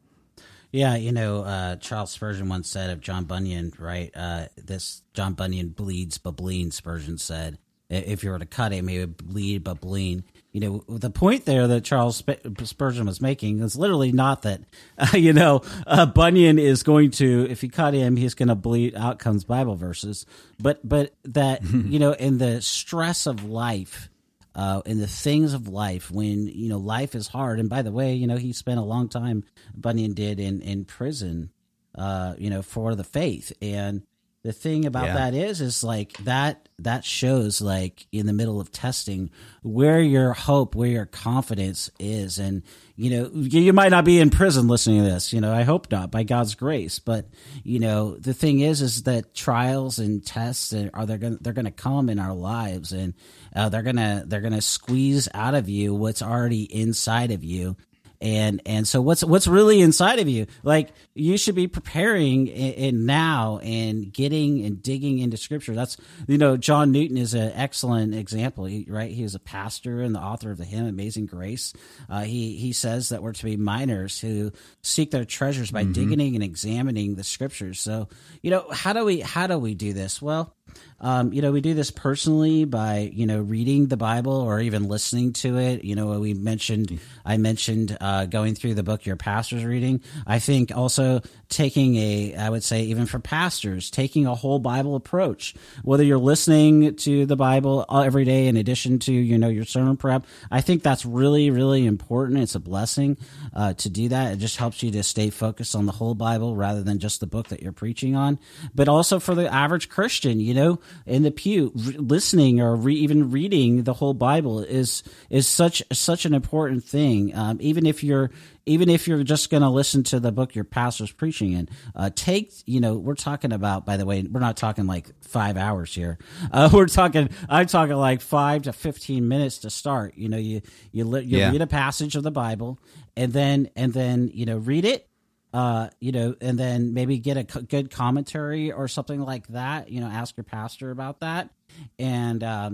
Yeah, you know, uh, Charles Spurgeon once said of John Bunyan, right? Uh, this John Bunyan bleeds but bleed, Spurgeon said. If you were to cut him, he would bleed but bleed. You know, the point there that Charles Spurgeon was making is literally not that, uh, you know, uh, Bunyan is going to, if you cut him, he's going to bleed. Out comes Bible verses. But but that, you know, in the stress of life, uh, in the things of life, when, you know, life is hard. And by the way, you know, he spent a long time, Bunyan did, in, in prison, uh, you know, for the faith. And the thing about yeah. that is, is like that, that shows like in the middle of testing where your hope, where your confidence is. And, you know, you might not be in prison listening to this, you know, I hope not, by God's grace. But, you know, the thing is, is that trials and tests are, they're going to, they're going to come in our lives, and uh, they're going to, they're going to squeeze out of you what's already inside of you. And and so what's what's really inside of you? Like, you should be preparing in, in now and getting and digging into Scripture. That's, you know, John Newton is an excellent example, he, right? He is a pastor and the author of the hymn "Amazing Grace." Uh, he he says that we're to be miners who seek their treasures by mm-hmm. digging and examining the Scriptures. So, you know, how do we how do we do this? Well, Um, you know, we do this personally by, you know, reading the Bible or even listening to it. You know, we mentioned, I mentioned uh, going through the book your pastor's reading. I think also taking a, I would say even for pastors, taking a whole Bible approach, whether you're listening to the Bible every day in addition to, you know, your sermon prep. I think that's really, really important. It's a blessing uh, to do that. It just helps you to stay focused on the whole Bible rather than just the book that you're preaching on. But also for the average Christian, you know, in the pew, re- listening or re- even reading the whole Bible is is such such an important thing. Um, even if you're even if you're just going to listen to the book your pastor's preaching in, uh, take you know we're talking about. By the way, we're not talking like five hours here. Uh, we're talking. I'm talking like five to fifteen minutes to start. You know, you you, li- you yeah. read a passage of the Bible, and then and then you know read it. Uh, you know, and then maybe get a co- good commentary or something like that. You know, ask your pastor about that, and um,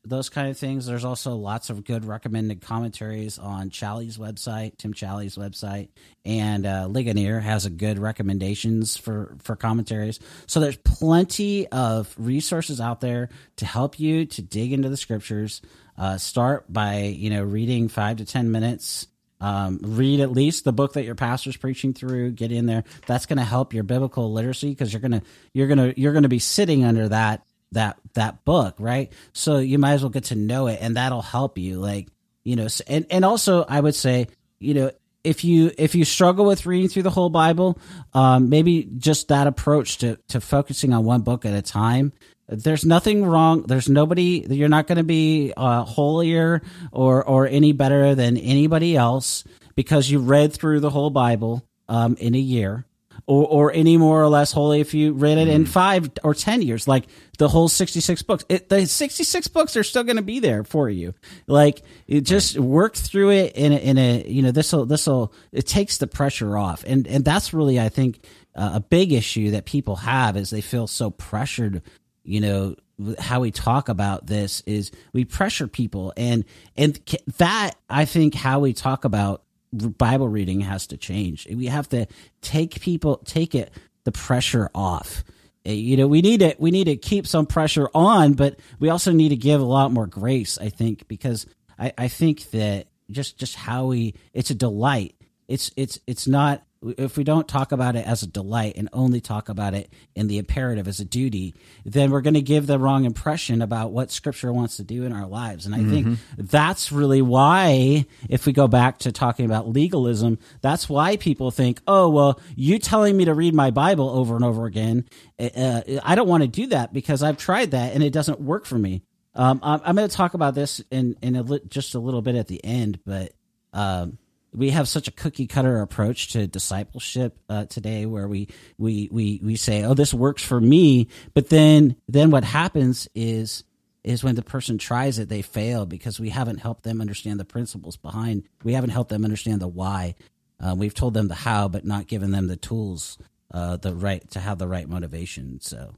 those kind of things. There's also lots of good recommended commentaries on Challies' website, Tim Challies' website, and uh, Ligonier has a good recommendations for, for commentaries. So there's plenty of resources out there to help you to dig into the scriptures. Uh, start by, you know, reading five to ten minutes. Um, read at least the book that your pastor's preaching through. Get in there. That's going to help your biblical literacy because you're gonna you're gonna you're gonna be sitting under that that that book, right? So you might as well get to know it, and that'll help you. Like, you know, and and also I would say, you know, if you if you struggle with reading through the whole Bible, um, maybe just that approach to to focusing on one book at a time. There's nothing wrong. There's nobody. You're not going to be uh, holier or or any better than anybody else because you read through the whole Bible um, in a year, or or any more or less holy if you read it mm. in five or ten years. Like the whole sixty-six books. It, the sixty-six books are still going to be there for you. Like it just right. work through it in a, in a you know this will this will it takes the pressure off, and and that's really I think uh, a big issue that people have is they feel so pressured. You know, how we talk about this is we pressure people, and and that I think how we talk about Bible reading has to change. We have to take people take it the pressure off. You know, we need to we need to keep some pressure on, but we also need to give a lot more grace. I think because I, I think that just just how we it's a delight. It's it's it's not. If we don't talk about it as a delight and only talk about it in the imperative as a duty, then we're going to give the wrong impression about what Scripture wants to do in our lives. And I mm-hmm. think that's really why, if we go back to talking about legalism, that's why people think, oh, well, you telling me to read my Bible over and over again, uh, I don't want to do that because I've tried that and it doesn't work for me. Um, I'm, I'm going to talk about this in, in a li- just a little bit at the end, but um, we have such a cookie cutter approach to discipleship uh, today, where we, we we we say, "Oh, this works for me," but then then what happens is is when the person tries it, they fail because we haven't helped them understand the principles behind. We haven't helped them understand the why. Uh, we've told them the how, but not given them the tools, uh, the right to have the right motivation. So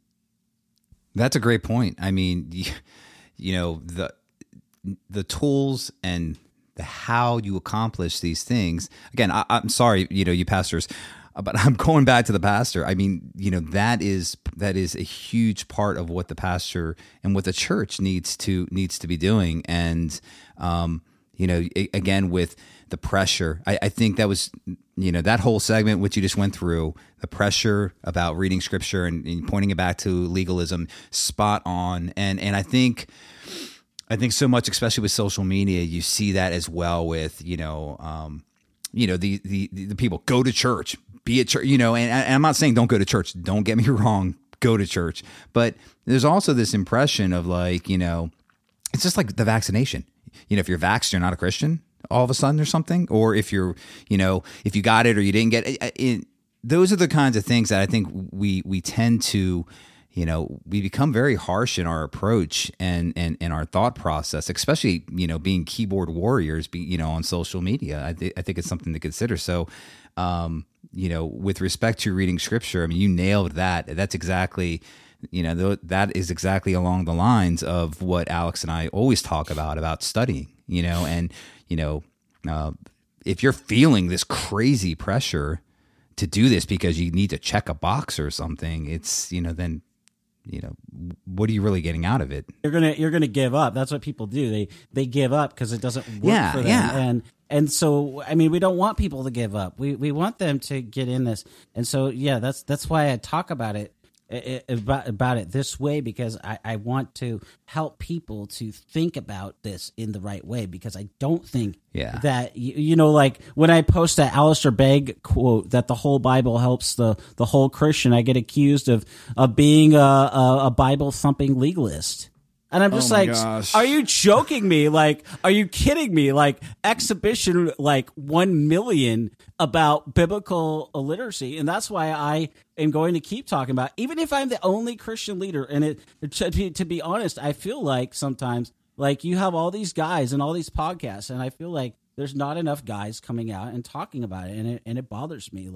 that's a great point. I mean, you, you know the the tools and the how you accomplish these things. Again, I, I'm sorry, you know, you pastors, but I'm going back to the pastor. I mean, you know, that is that is a huge part of what the pastor and what the church needs to needs to be doing. And um, you know, again, with the pressure, I, I think that was, you know, that whole segment which you just went through, the pressure about reading Scripture and, and pointing it back to legalism, spot on. And and I think. I think so much, especially with social media, you see that as well with, you know, um, you know, the, the, the people go to church, be at church, you know, and, and I'm not saying don't go to church. Don't get me wrong. Go to church. But there's also this impression of like, you know, it's just like the vaccination. You know, if you're vaxxed, you're not a Christian all of a sudden or something. Or if you're, you know, if you got it or you didn't get it, it those are the kinds of things that I think we, we tend to, you know, we become very harsh in our approach and, and, and our thought process, especially, you know, being keyboard warriors, be, you know, on social media. I, th- I think it's something to consider. So, um, you know, with respect to reading Scripture, I mean, you nailed that. That's exactly, you know, th- that is exactly along the lines of what Alex and I always talk about, about studying, you know, and, you know, uh, if you're feeling this crazy pressure to do this because you need to check a box or something, it's, you know, then, you know, what are you really getting out of it? You're gonna you're gonna give up. That's what people do. They they give up because it doesn't work yeah, for them. Yeah. And and so I mean, we don't want people to give up. We we want them to get in this. And so yeah, that's that's why I talk about it. About, about it this way, because I, I want to help people to think about this in the right way, because I don't think yeah. that, you, you know, like when I post that Alistair Begg quote that the whole Bible helps the, the whole Christian, I get accused of, of being a, a, a Bible thumping legalist. And I'm just oh like, gosh. Are you joking me? Like, are you kidding me? Like, exhibition like one million about biblical illiteracy. And that's why I am going to keep talking about, even if I'm the only Christian leader. And it, to be, to be honest, I feel like sometimes, like, you have all these guys and all these podcasts, and I feel like there's not enough guys coming out and talking about it. And it, and it bothers me. Like,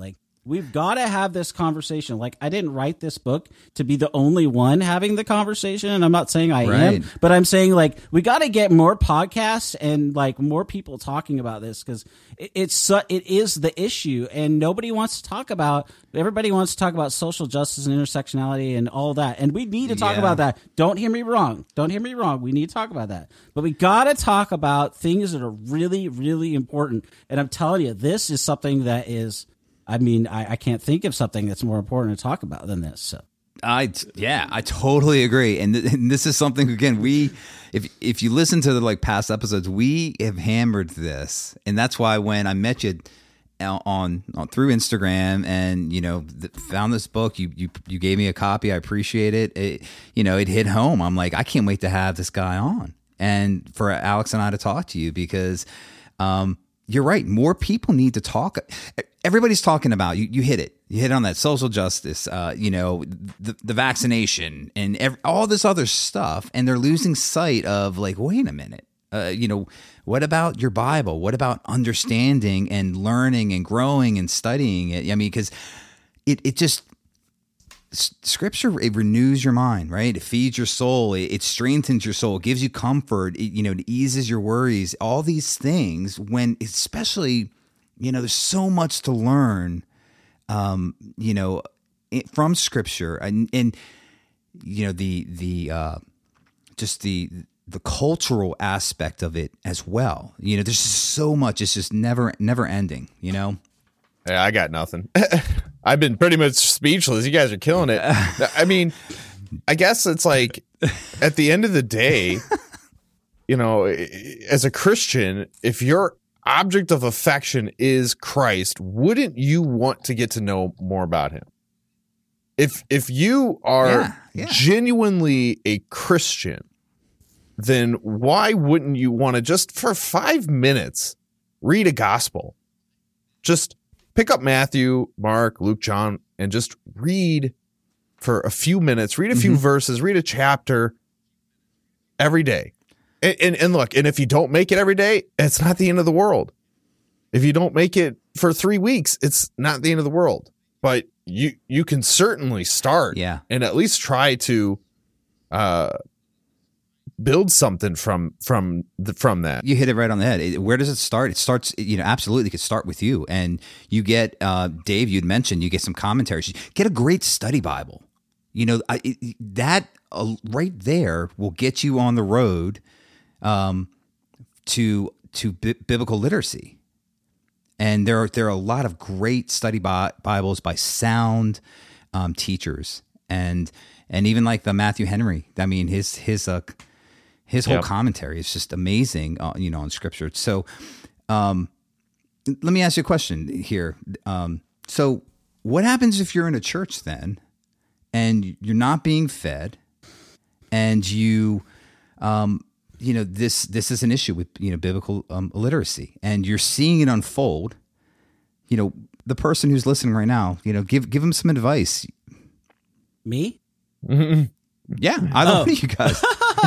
we've got to have this conversation. Like, I didn't write this book to be the only one having the conversation, and I'm not saying I Right. am, but I'm saying, like, we got to get more podcasts and, like, more people talking about this, because it, it's su- it is the issue, and nobody wants to talk about. Everybody wants to talk about social justice and intersectionality and all that, and we need to talk Yeah. about that. Don't hear me wrong. Don't hear me wrong. We need to talk about that, but we got to talk about things that are really, really important. And I'm telling you, this is something that is. I mean, I, I can't think of something that's more important to talk about than this. So. I yeah, I totally agree, and, th- and this is something again. We, if if you listen to the like past episodes, we have hammered this, and that's why when I met you on, on through Instagram, and you know th- found this book, you you you gave me a copy. I appreciate it. It you know it hit home. I'm like, I can't wait to have this guy on, and for Alex and I to talk to you, because um, you're right. More people need to talk. Everybody's talking about you. You hit it. You hit on that social justice. Uh, you know, the the vaccination and every, all this other stuff, and they're losing sight of like, wait a minute. Uh, you know, what about your Bible? What about understanding and learning and growing and studying it? I mean, because it it just Scripture, it renews your mind, right? It feeds your soul. It, it strengthens your soul. It gives you comfort. It, you know, it eases your worries. All these things, when especially. You know, there's so much to learn, um, you know, it, from Scripture, and, and you know the the uh, just the the cultural aspect of it as well. You know, there's just so much; it's just never never ending. You know. Yeah, I got nothing. I've been pretty much speechless. You guys are killing it. I mean, I guess it's like at the end of the day, you know, as a Christian, if you're object of affection is Christ, wouldn't you want to get to know more about him? If if you are Yeah, yeah. genuinely a Christian, then why wouldn't you want to just for five minutes read a gospel? Just pick up Matthew, Mark, Luke, John, and just read for a few minutes, read a few Mhm. verses, read a chapter every day. And, and and look, and if you don't make it every day, it's not the end of the world. If you don't make it for three weeks, it's not the end of the world. But you you can certainly start, Yeah. and at least try to uh, build something from from the, from that. You hit it right on the head. It- where does it start? It starts, you know, absolutely could start with you. And you get, uh, Dave, you'd mentioned, you get some commentaries. Get a great study Bible. You know, I, it, that uh, right there will get you on the road um, to to bi- biblical literacy. And there are, there are a lot of great study bi- Bibles by sound um, teachers. And and even like the Matthew Henry. I mean, his his uh, his whole Yep. commentary is just amazing, uh, you know, on Scripture. So, um, let me ask you a question here. Um, so, what happens if you're in a church then, and you're not being fed, and you, um, you know, this this is an issue with you know biblical um, illiteracy, and you're seeing it unfold. You know, the person who's listening right now, you know, give give them some advice. Me? Yeah, I love you guys.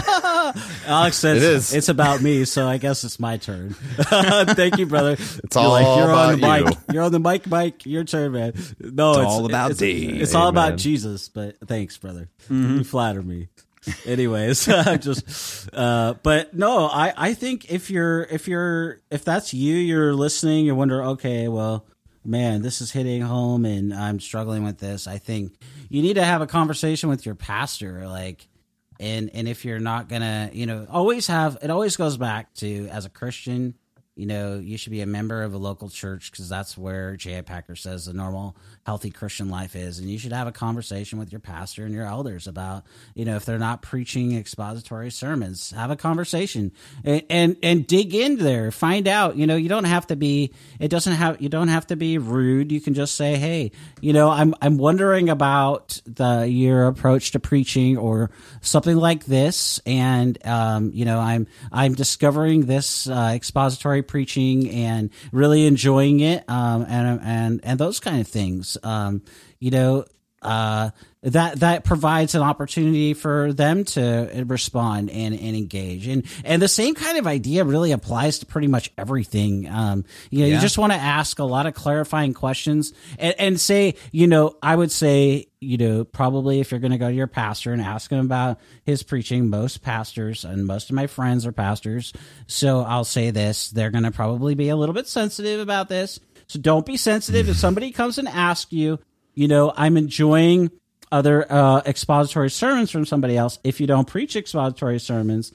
Alex says It is. it's about me, so I guess it's my turn. Thank you, brother. It's all you're on the about mic. you. You're on the mic, Mike. Your turn, man. No, It's it's, all about it's, Dave. It's all about Amen. Jesus. But thanks, brother. You flatter me. Anyways, I'm just, uh, but no, I, I think if you're, if you're, if that's you, you're listening, you wonder, okay, well, man, this is hitting home and I'm struggling with this. I think you need to have a conversation with your pastor, like, and, and if you're not gonna, you know, always have, it always goes back to, as a Christian, you know, you should be a member of a local church because that's where J I. Packer says the normal, healthy Christian life is. And you should have a conversation with your pastor and your elders about, you know, if they're not preaching expository sermons, have a conversation and, and, and dig in there, find out, you know, you don't have to be, it doesn't have, you don't have to be rude. You can just say, hey, you know, I'm, I'm wondering about the, your approach to preaching or something like this. And, um, you know, I'm, I'm discovering this, uh, expository preaching and really enjoying it, um, and and and those kind of things. Um, you know, uh, that that provides an opportunity for them to respond and, and engage. And and the same kind of idea really applies to pretty much everything. Um, you know, yeah. you just want to ask a lot of clarifying questions and, and say, you know, I would say, you know, probably if you're going to go to your pastor and ask him about his preaching, most pastors and most of my friends are pastors. So I'll say this, they're going to probably be a little bit sensitive about this. So don't be sensitive. If somebody comes and asks you, you know, I'm enjoying other uh, expository sermons from somebody else. If you don't preach expository sermons,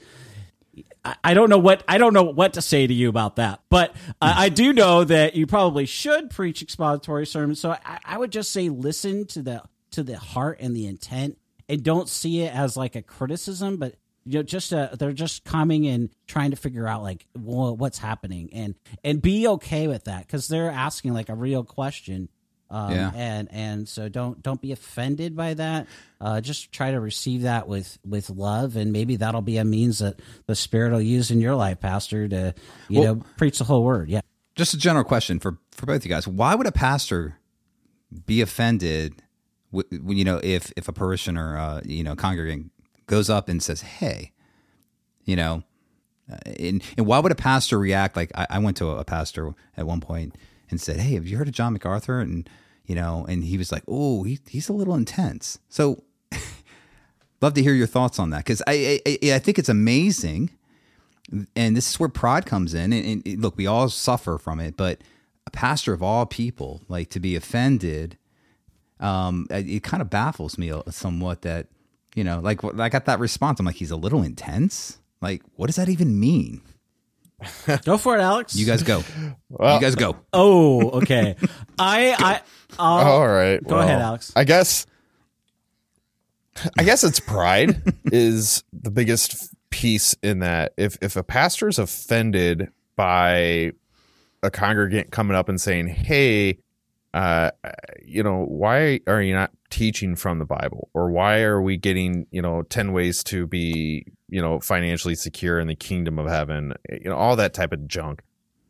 I, I don't know what I don't know what to say to you about that. But I, I do know that you probably should preach expository sermons. So I, I would just say listen to the to the heart and the intent, and don't see it as like a criticism, but you know, just uh, they're just coming and trying to figure out like well, what's happening, and and be okay with that because they're asking like a real question. Um, yeah. and, and so don't, don't be offended by that. Uh, just try to receive that with, with love. And maybe that'll be a means that the Spirit will use in your life, Pastor, to, you well, know, preach the whole word. Yeah. Just a general question for, for both of you guys. Why would a pastor be offended when, you know, if, if a parishioner, uh, you know, congregant goes up and says, hey, you know, uh, and, and why would a pastor react? Like I, I went to a, a pastor at one point and said, hey, have you heard of John MacArthur? And, you know, and he was like, oh, he, he's a little intense. So love to hear your thoughts on that. Because I, I I think it's amazing. And this is where pride comes in. And, and look, we all suffer from it. But a pastor of all people, like to be offended, um, it, it kind of baffles me somewhat that, you know, like I got that response. I'm like, he's a little intense. Like, what does that even mean? Go for it, Alex. You guys go. Well, you guys go. Oh, okay. I, I, I'll, all right. Go well, ahead, Alex. I guess, I guess it's pride is the biggest piece in that. If if a pastor is offended by a congregant coming up and saying, "Hey, uh, you know, why are you not teaching from the Bible, or why are we getting, you know, ten ways to be, you know, financially secure in the kingdom of heaven," you know, all that type of junk.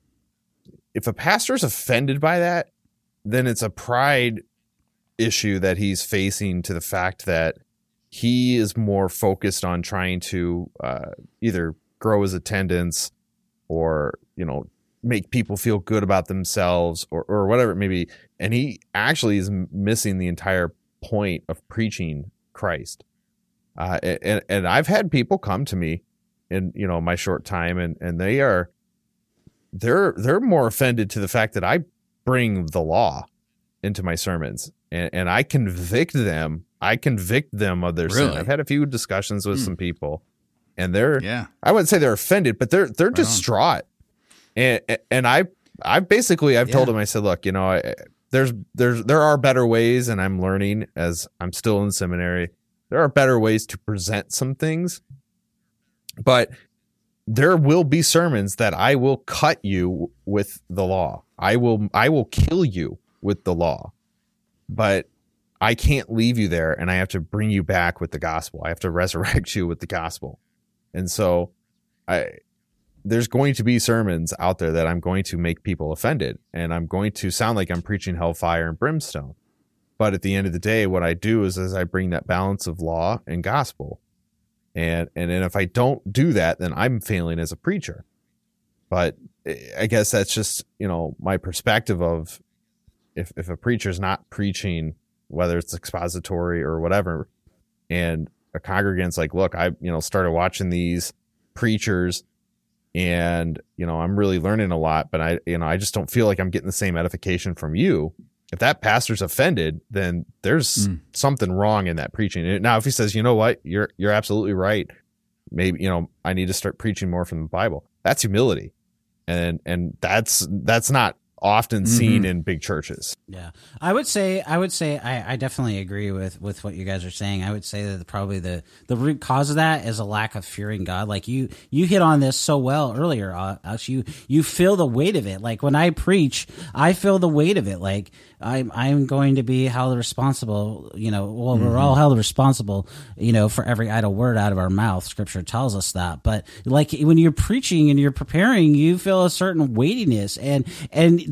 If a pastor is offended by that, then it's a pride issue that he's facing, to the fact that he is more focused on trying to uh, either grow his attendance or, you know, make people feel good about themselves, or, or whatever it may be. And he actually is missing the entire point of preaching Christ. Uh, and, and I've had people come to me in, you know, my short time, and, and they are, they're, they're more offended to the fact that I bring the law into my sermons, and, and I convict them. I convict them of their really? sin. I've had a few discussions with mm. some people, and they're, yeah, I wouldn't say they're offended, but they're, they're right distraught. On. And, and I, I basically, I've yeah. told them, I said, look, you know, I, there's, there's, there are better ways, and I'm learning as I'm still in seminary. There are better ways to present some things, but there will be sermons that I will cut you with the law. I will, I will kill you with the law, but I can't leave you there, and I have to bring you back with the gospel. I have to resurrect you with the gospel. And so I, there's going to be sermons out there that I'm going to make people offended, and I'm going to sound like I'm preaching hellfire and brimstone. But at the end of the day, what I do is, is I bring that balance of law and gospel. And, and and if I don't do that, then I'm failing as a preacher. But I guess that's just, you know, my perspective of if, if a preacher's not preaching, whether it's expository or whatever, and a congregant's like, look, I, you know, started watching these preachers, and, you know, I'm really learning a lot, but I, you know, I just don't feel like I'm getting the same edification from you. If that pastor's offended, then there's mm. something wrong in that preaching. Now, if he says, you know what, you're you're absolutely right, maybe, you know, I need to start preaching more from the Bible, that's humility, and and that's that's not often seen mm-hmm. in big churches. Yeah, I would say I would say I, I definitely agree with, with what you guys are saying. I would say that probably the, the root cause of that is a lack of fearing God. Like you you hit on this so well earlier, Alex. You you feel the weight of it. Like when I preach, I feel the weight of it. Like I'm I'm going to be held responsible. You know, well, mm-hmm. we're all held responsible. You know, for every idle word out of our mouth. Scripture tells us that. But like when you're preaching and you're preparing, you feel a certain weightiness, and and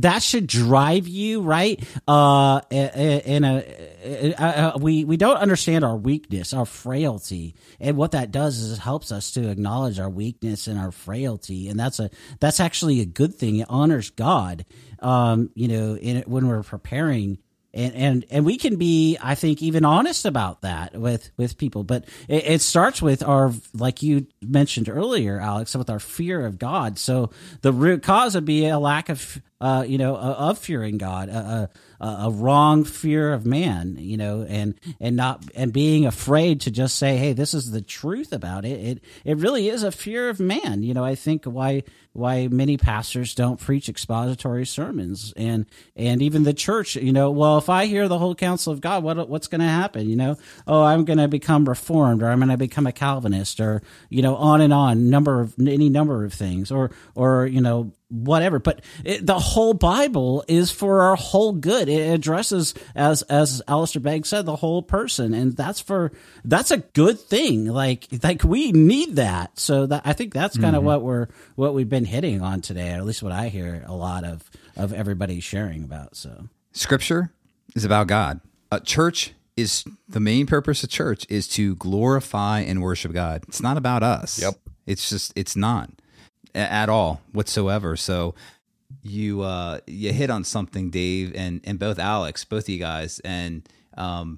that should drive you, right? Uh, in a, uh, we we don't understand our weakness, our frailty, and what that does is it helps us to acknowledge our weakness and our frailty, and that's a that's actually a good thing. It honors God, um, you know, in it, when we're preparing. And, and and we can be, I think, even honest about that with, with people. But it, it starts with our, like you mentioned earlier, Alex, with our fear of God. So the root cause would be a lack of, uh, you know, of fearing God, a, a, a wrong fear of man, you know, and and not and being afraid to just say, hey, this is the truth about it. It it really is a fear of man. You know, I think why why many pastors don't preach expository sermons, and and even the church, you know, well, if I hear the whole counsel of God, what what's going to happen? You know, oh, I'm going to become Reformed, or I'm going to become a Calvinist, or, you know, on and on, number of any number of things, or or you know, whatever. But it, the whole Bible is for our whole good. It addresses, as as Alistair Begg said, the whole person, and that's for that's a good thing. Like like we need that. So that I think that's kind of mm-hmm. what we're what we've been hitting on today, or at least what I hear a lot of of everybody sharing about. So Scripture is about God. A church is the main purpose of church is to glorify and worship God. It's not about us. Yep. It's just it's not at all whatsoever. So you uh, you hit on something, Dave, and, and both Alex, both of you guys, and um,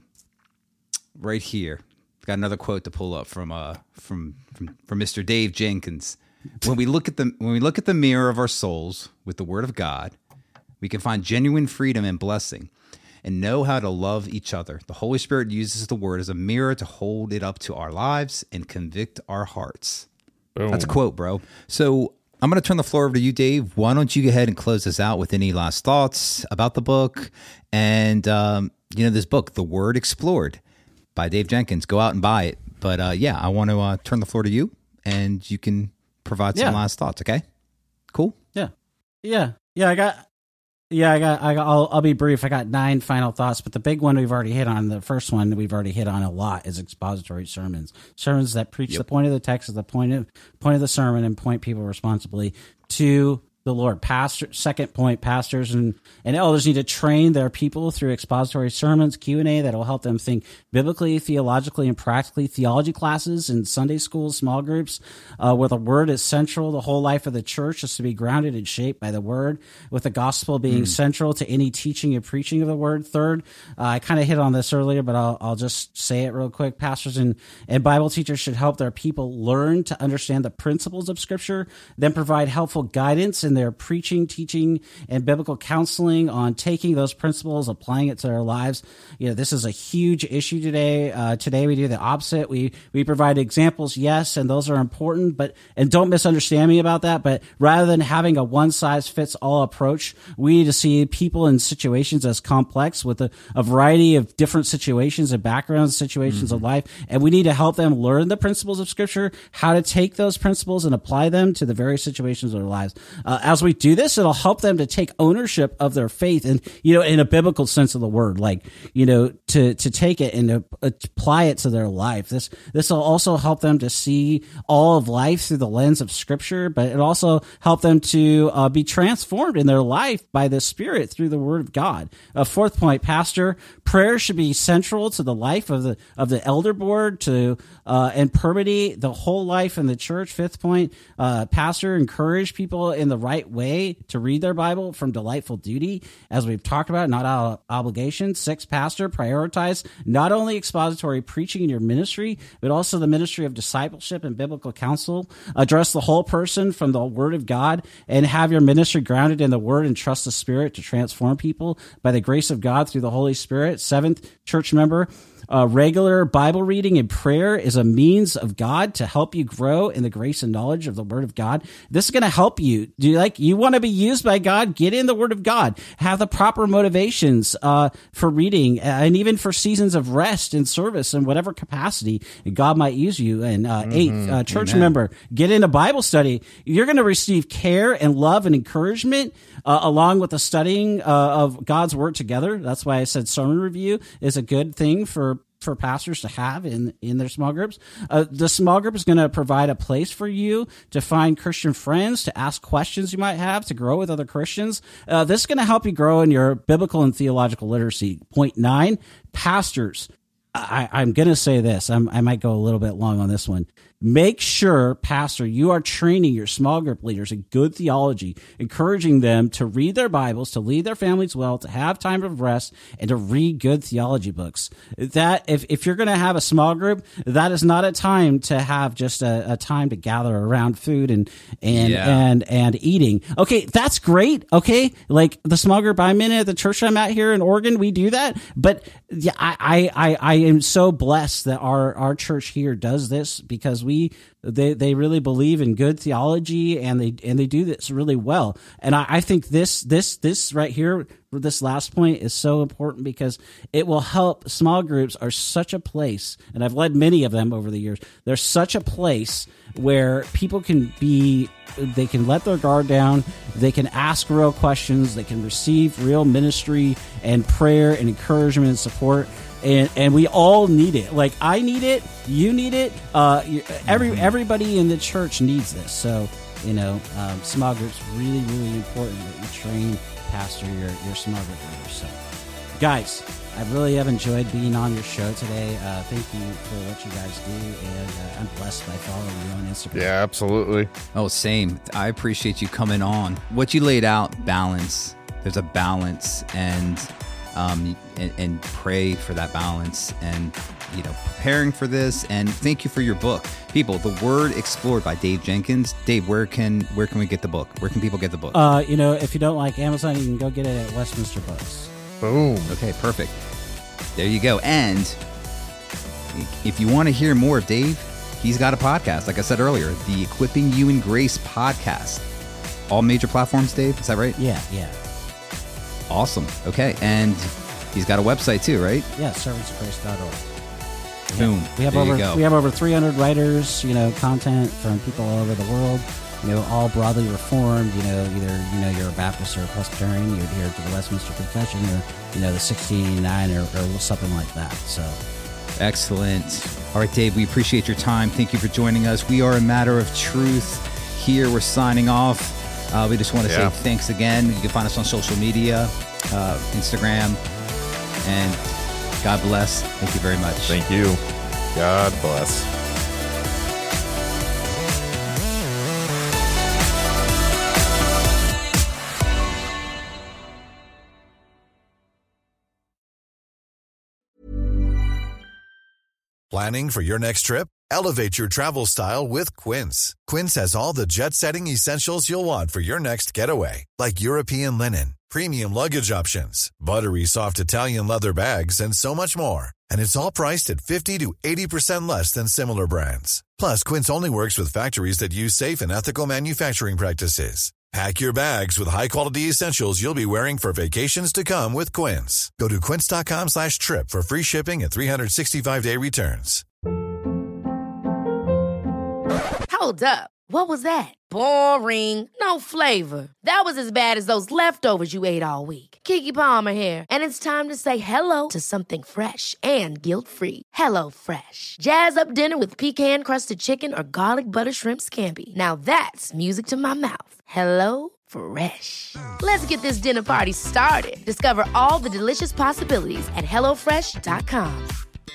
right here, got another quote to pull up from uh from from, from Mister Dave Jenkins. When we look at the when we look at the mirror of our souls with the Word of God, we can find genuine freedom and blessing, and know how to love each other. The Holy Spirit uses the Word as a mirror to hold it up to our lives and convict our hearts. Boom. That's a quote, bro. So I'm going to turn the floor over to you, Dave. Why don't you go ahead and close this out with any last thoughts about the book and, um, you know, this book, The Word Explored by Dave Jenkins. Go out and buy it. But, uh, yeah, I want to uh, turn the floor to you, and you can provide some yeah. last thoughts, okay? Cool? Yeah. Yeah. Yeah, I got... Yeah, I got. I got I'll, I'll be brief. I got nine final thoughts, but the big one we've already hit on. The first one we've already hit on a lot is expository sermons, sermons that preach yep. the point of the text, is the point of point of the sermon, and point people responsibly to the Lord. Pastor, second point, pastors and, and elders need to train their people through expository sermons, Q and A that will help them think biblically, theologically, and practically. Theology classes in Sunday schools, small groups, uh, where the Word is central. The whole life of the church is to be grounded and shaped by the Word, with the gospel being mm. central to any teaching and preaching of the Word. Third, uh, I kind of hit on this earlier, but I'll, I'll just say it real quick. Pastors and, and Bible teachers should help their people learn to understand the principles of Scripture, then provide helpful guidance in their preaching, teaching, and biblical counseling on taking those principles, applying it to their lives. You know, this is a huge issue today. Uh, today we do the opposite. We we provide examples, yes, and those are important, but and don't misunderstand me about that. But rather than having a one size fits all approach, we need to see people in situations as complex with a, a variety of different situations and backgrounds, situations mm-hmm. of life, and we need to help them learn the principles of Scripture, how to take those principles and apply them to the various situations of their lives. Uh, as we do this, it'll help them to take ownership of their faith, and, you know, in a biblical sense of the word, like, you know, to, to take it and to apply it to their life. This, this will also help them to see all of life through the lens of Scripture, but it also help them to uh, be transformed in their life by the Spirit through the Word of God. A fourth point, pastor, prayer should be central to the life of the, of the elder board, to, uh, and permanently the whole life in the church. Fifth point, uh, pastor, encourage people in the right way to read their Bible from delightful duty, as we've talked about, not out of obligation. Six, pastor, prioritize not only expository preaching in your ministry, but also the ministry of discipleship and biblical counsel. Address the whole person from the Word of God, and have your ministry grounded in the Word, and trust the Spirit to transform people by the grace of God through the Holy Spirit. Seventh, church member, Uh, regular Bible reading and prayer is a means of God to help you grow in the grace and knowledge of the Word of God. This is going to help you. Do you like, you want to be used by God? Get in the Word of God. Have the proper motivations uh, for reading, and even for seasons of rest and service in whatever capacity God might use you. And uh, mm-hmm. eighth, uh, church Amen. member, get into Bible study. You're going to receive care and love and encouragement uh, along with the studying uh, of God's Word together. That's why I said sermon review is a good thing for for for pastors to have in in their small groups. Uh, the small group is going to provide a place for you to find Christian friends, to ask questions you might have, to grow with other Christians. Uh, this is going to help you grow in your biblical and theological literacy. Point nine, pastors. I, I'm going to say this. I'm, I might go a little bit long on this one. Make sure, pastor, you are training your small group leaders in good theology, encouraging them to read their Bibles, to lead their families well, to have time of rest, and to read good theology books. That if, if you're going to have a small group, that is not a time to have just a, a time to gather around food and and yeah. and and eating. Okay, that's great. Okay, like the small group I'm in at the church I'm at here in Oregon, we do that. But yeah, I I I am so blessed that our our church here does this, because we. They they really believe in good theology, and they and they do this really well. And I, I think this this this right here, this last point, is so important, because it will help. Small groups are such a place, and I've led many of them over the years. They're such a place where people can be, they can let their guard down, they can ask real questions, they can receive real ministry and prayer and encouragement and support. And and we all need it. Like, I need it, you need it. Uh, every everybody in the church needs this. So, you know, um, small groups really, really important that you train, pastor your your small group leaders. So, guys, I really have enjoyed being on your show today. Uh, thank you for what you guys do, and uh, I'm blessed by following you on Instagram. Yeah, absolutely. Oh, same. I appreciate you coming on. What you laid out, balance. There's a balance, and. Um, and, and pray for that balance, and, you know, preparing for this. And thank you for your book. People, The Word Explored by Dave Jenkins. Dave, where can where can we get the book? Where can people get the book? Uh, you know, if you don't like Amazon, you can go get it at Westminster Books. Boom. Okay, perfect. There you go. And if you want to hear more of Dave, he's got a podcast, like I said earlier, the Equipping You in Grace podcast. All major platforms, Dave? Is that right? Yeah, yeah. Awesome. Okay. And he's got a website too, right? Yeah, servants of grace dot org. Boom. Yeah. We have there over you go. we have over three hundred writers, you know, content from people all over the world, you know, all broadly reformed, you know, either, you know, you're a Baptist or a Presbyterian, you adhere to the Westminster Confession, or, you know, the sixteen eighty-nine, or, or something like that. So excellent. All right, Dave, we appreciate your time. Thank you for joining us. We are A Matter of Truth here. We're signing off. Uh, we just want to yeah. say thanks again. You can find us on social media, uh, Instagram, and God bless. Thank you very much. Thank you. God bless. Planning for your next trip? Elevate your travel style with Quince. Quince has all the jet-setting essentials you'll want for your next getaway, like European linen, premium luggage options, buttery soft Italian leather bags, and so much more. And it's all priced at fifty to eighty percent less than similar brands. Plus, Quince only works with factories that use safe and ethical manufacturing practices. Pack your bags with high-quality essentials you'll be wearing for vacations to come with Quince. Go to quince.com slash trip for free shipping and three sixty-five day returns. Hold up. What was that? Boring. No flavor. That was as bad as those leftovers you ate all week. Keke Palmer here. And it's time to say hello to something fresh and guilt-free. Hello Fresh. Jazz up dinner with pecan-crusted chicken or garlic butter shrimp scampi. Now that's music to my mouth. Hello Fresh. Let's get this dinner party started. Discover all the delicious possibilities at hello fresh dot com.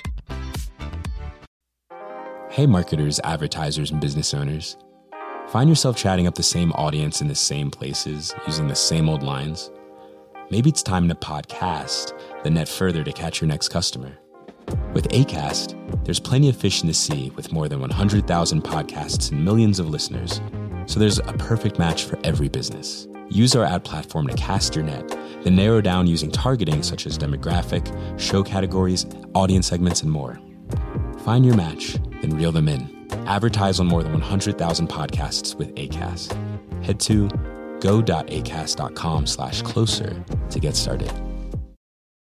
Hey marketers, advertisers, and business owners. Find yourself chatting up the same audience in the same places, using the same old lines? Maybe it's time to podcast, then net further to catch your next customer. With Acast, there's plenty of fish in the sea with more than one hundred thousand podcasts and millions of listeners. So there's a perfect match for every business. Use our ad platform to cast your net, then narrow down using targeting such as demographic, show categories, audience segments, and more. Find your match, then reel them in. Advertise on more than one hundred thousand podcasts with Acast. Head to go.acast.com slash closer to get started.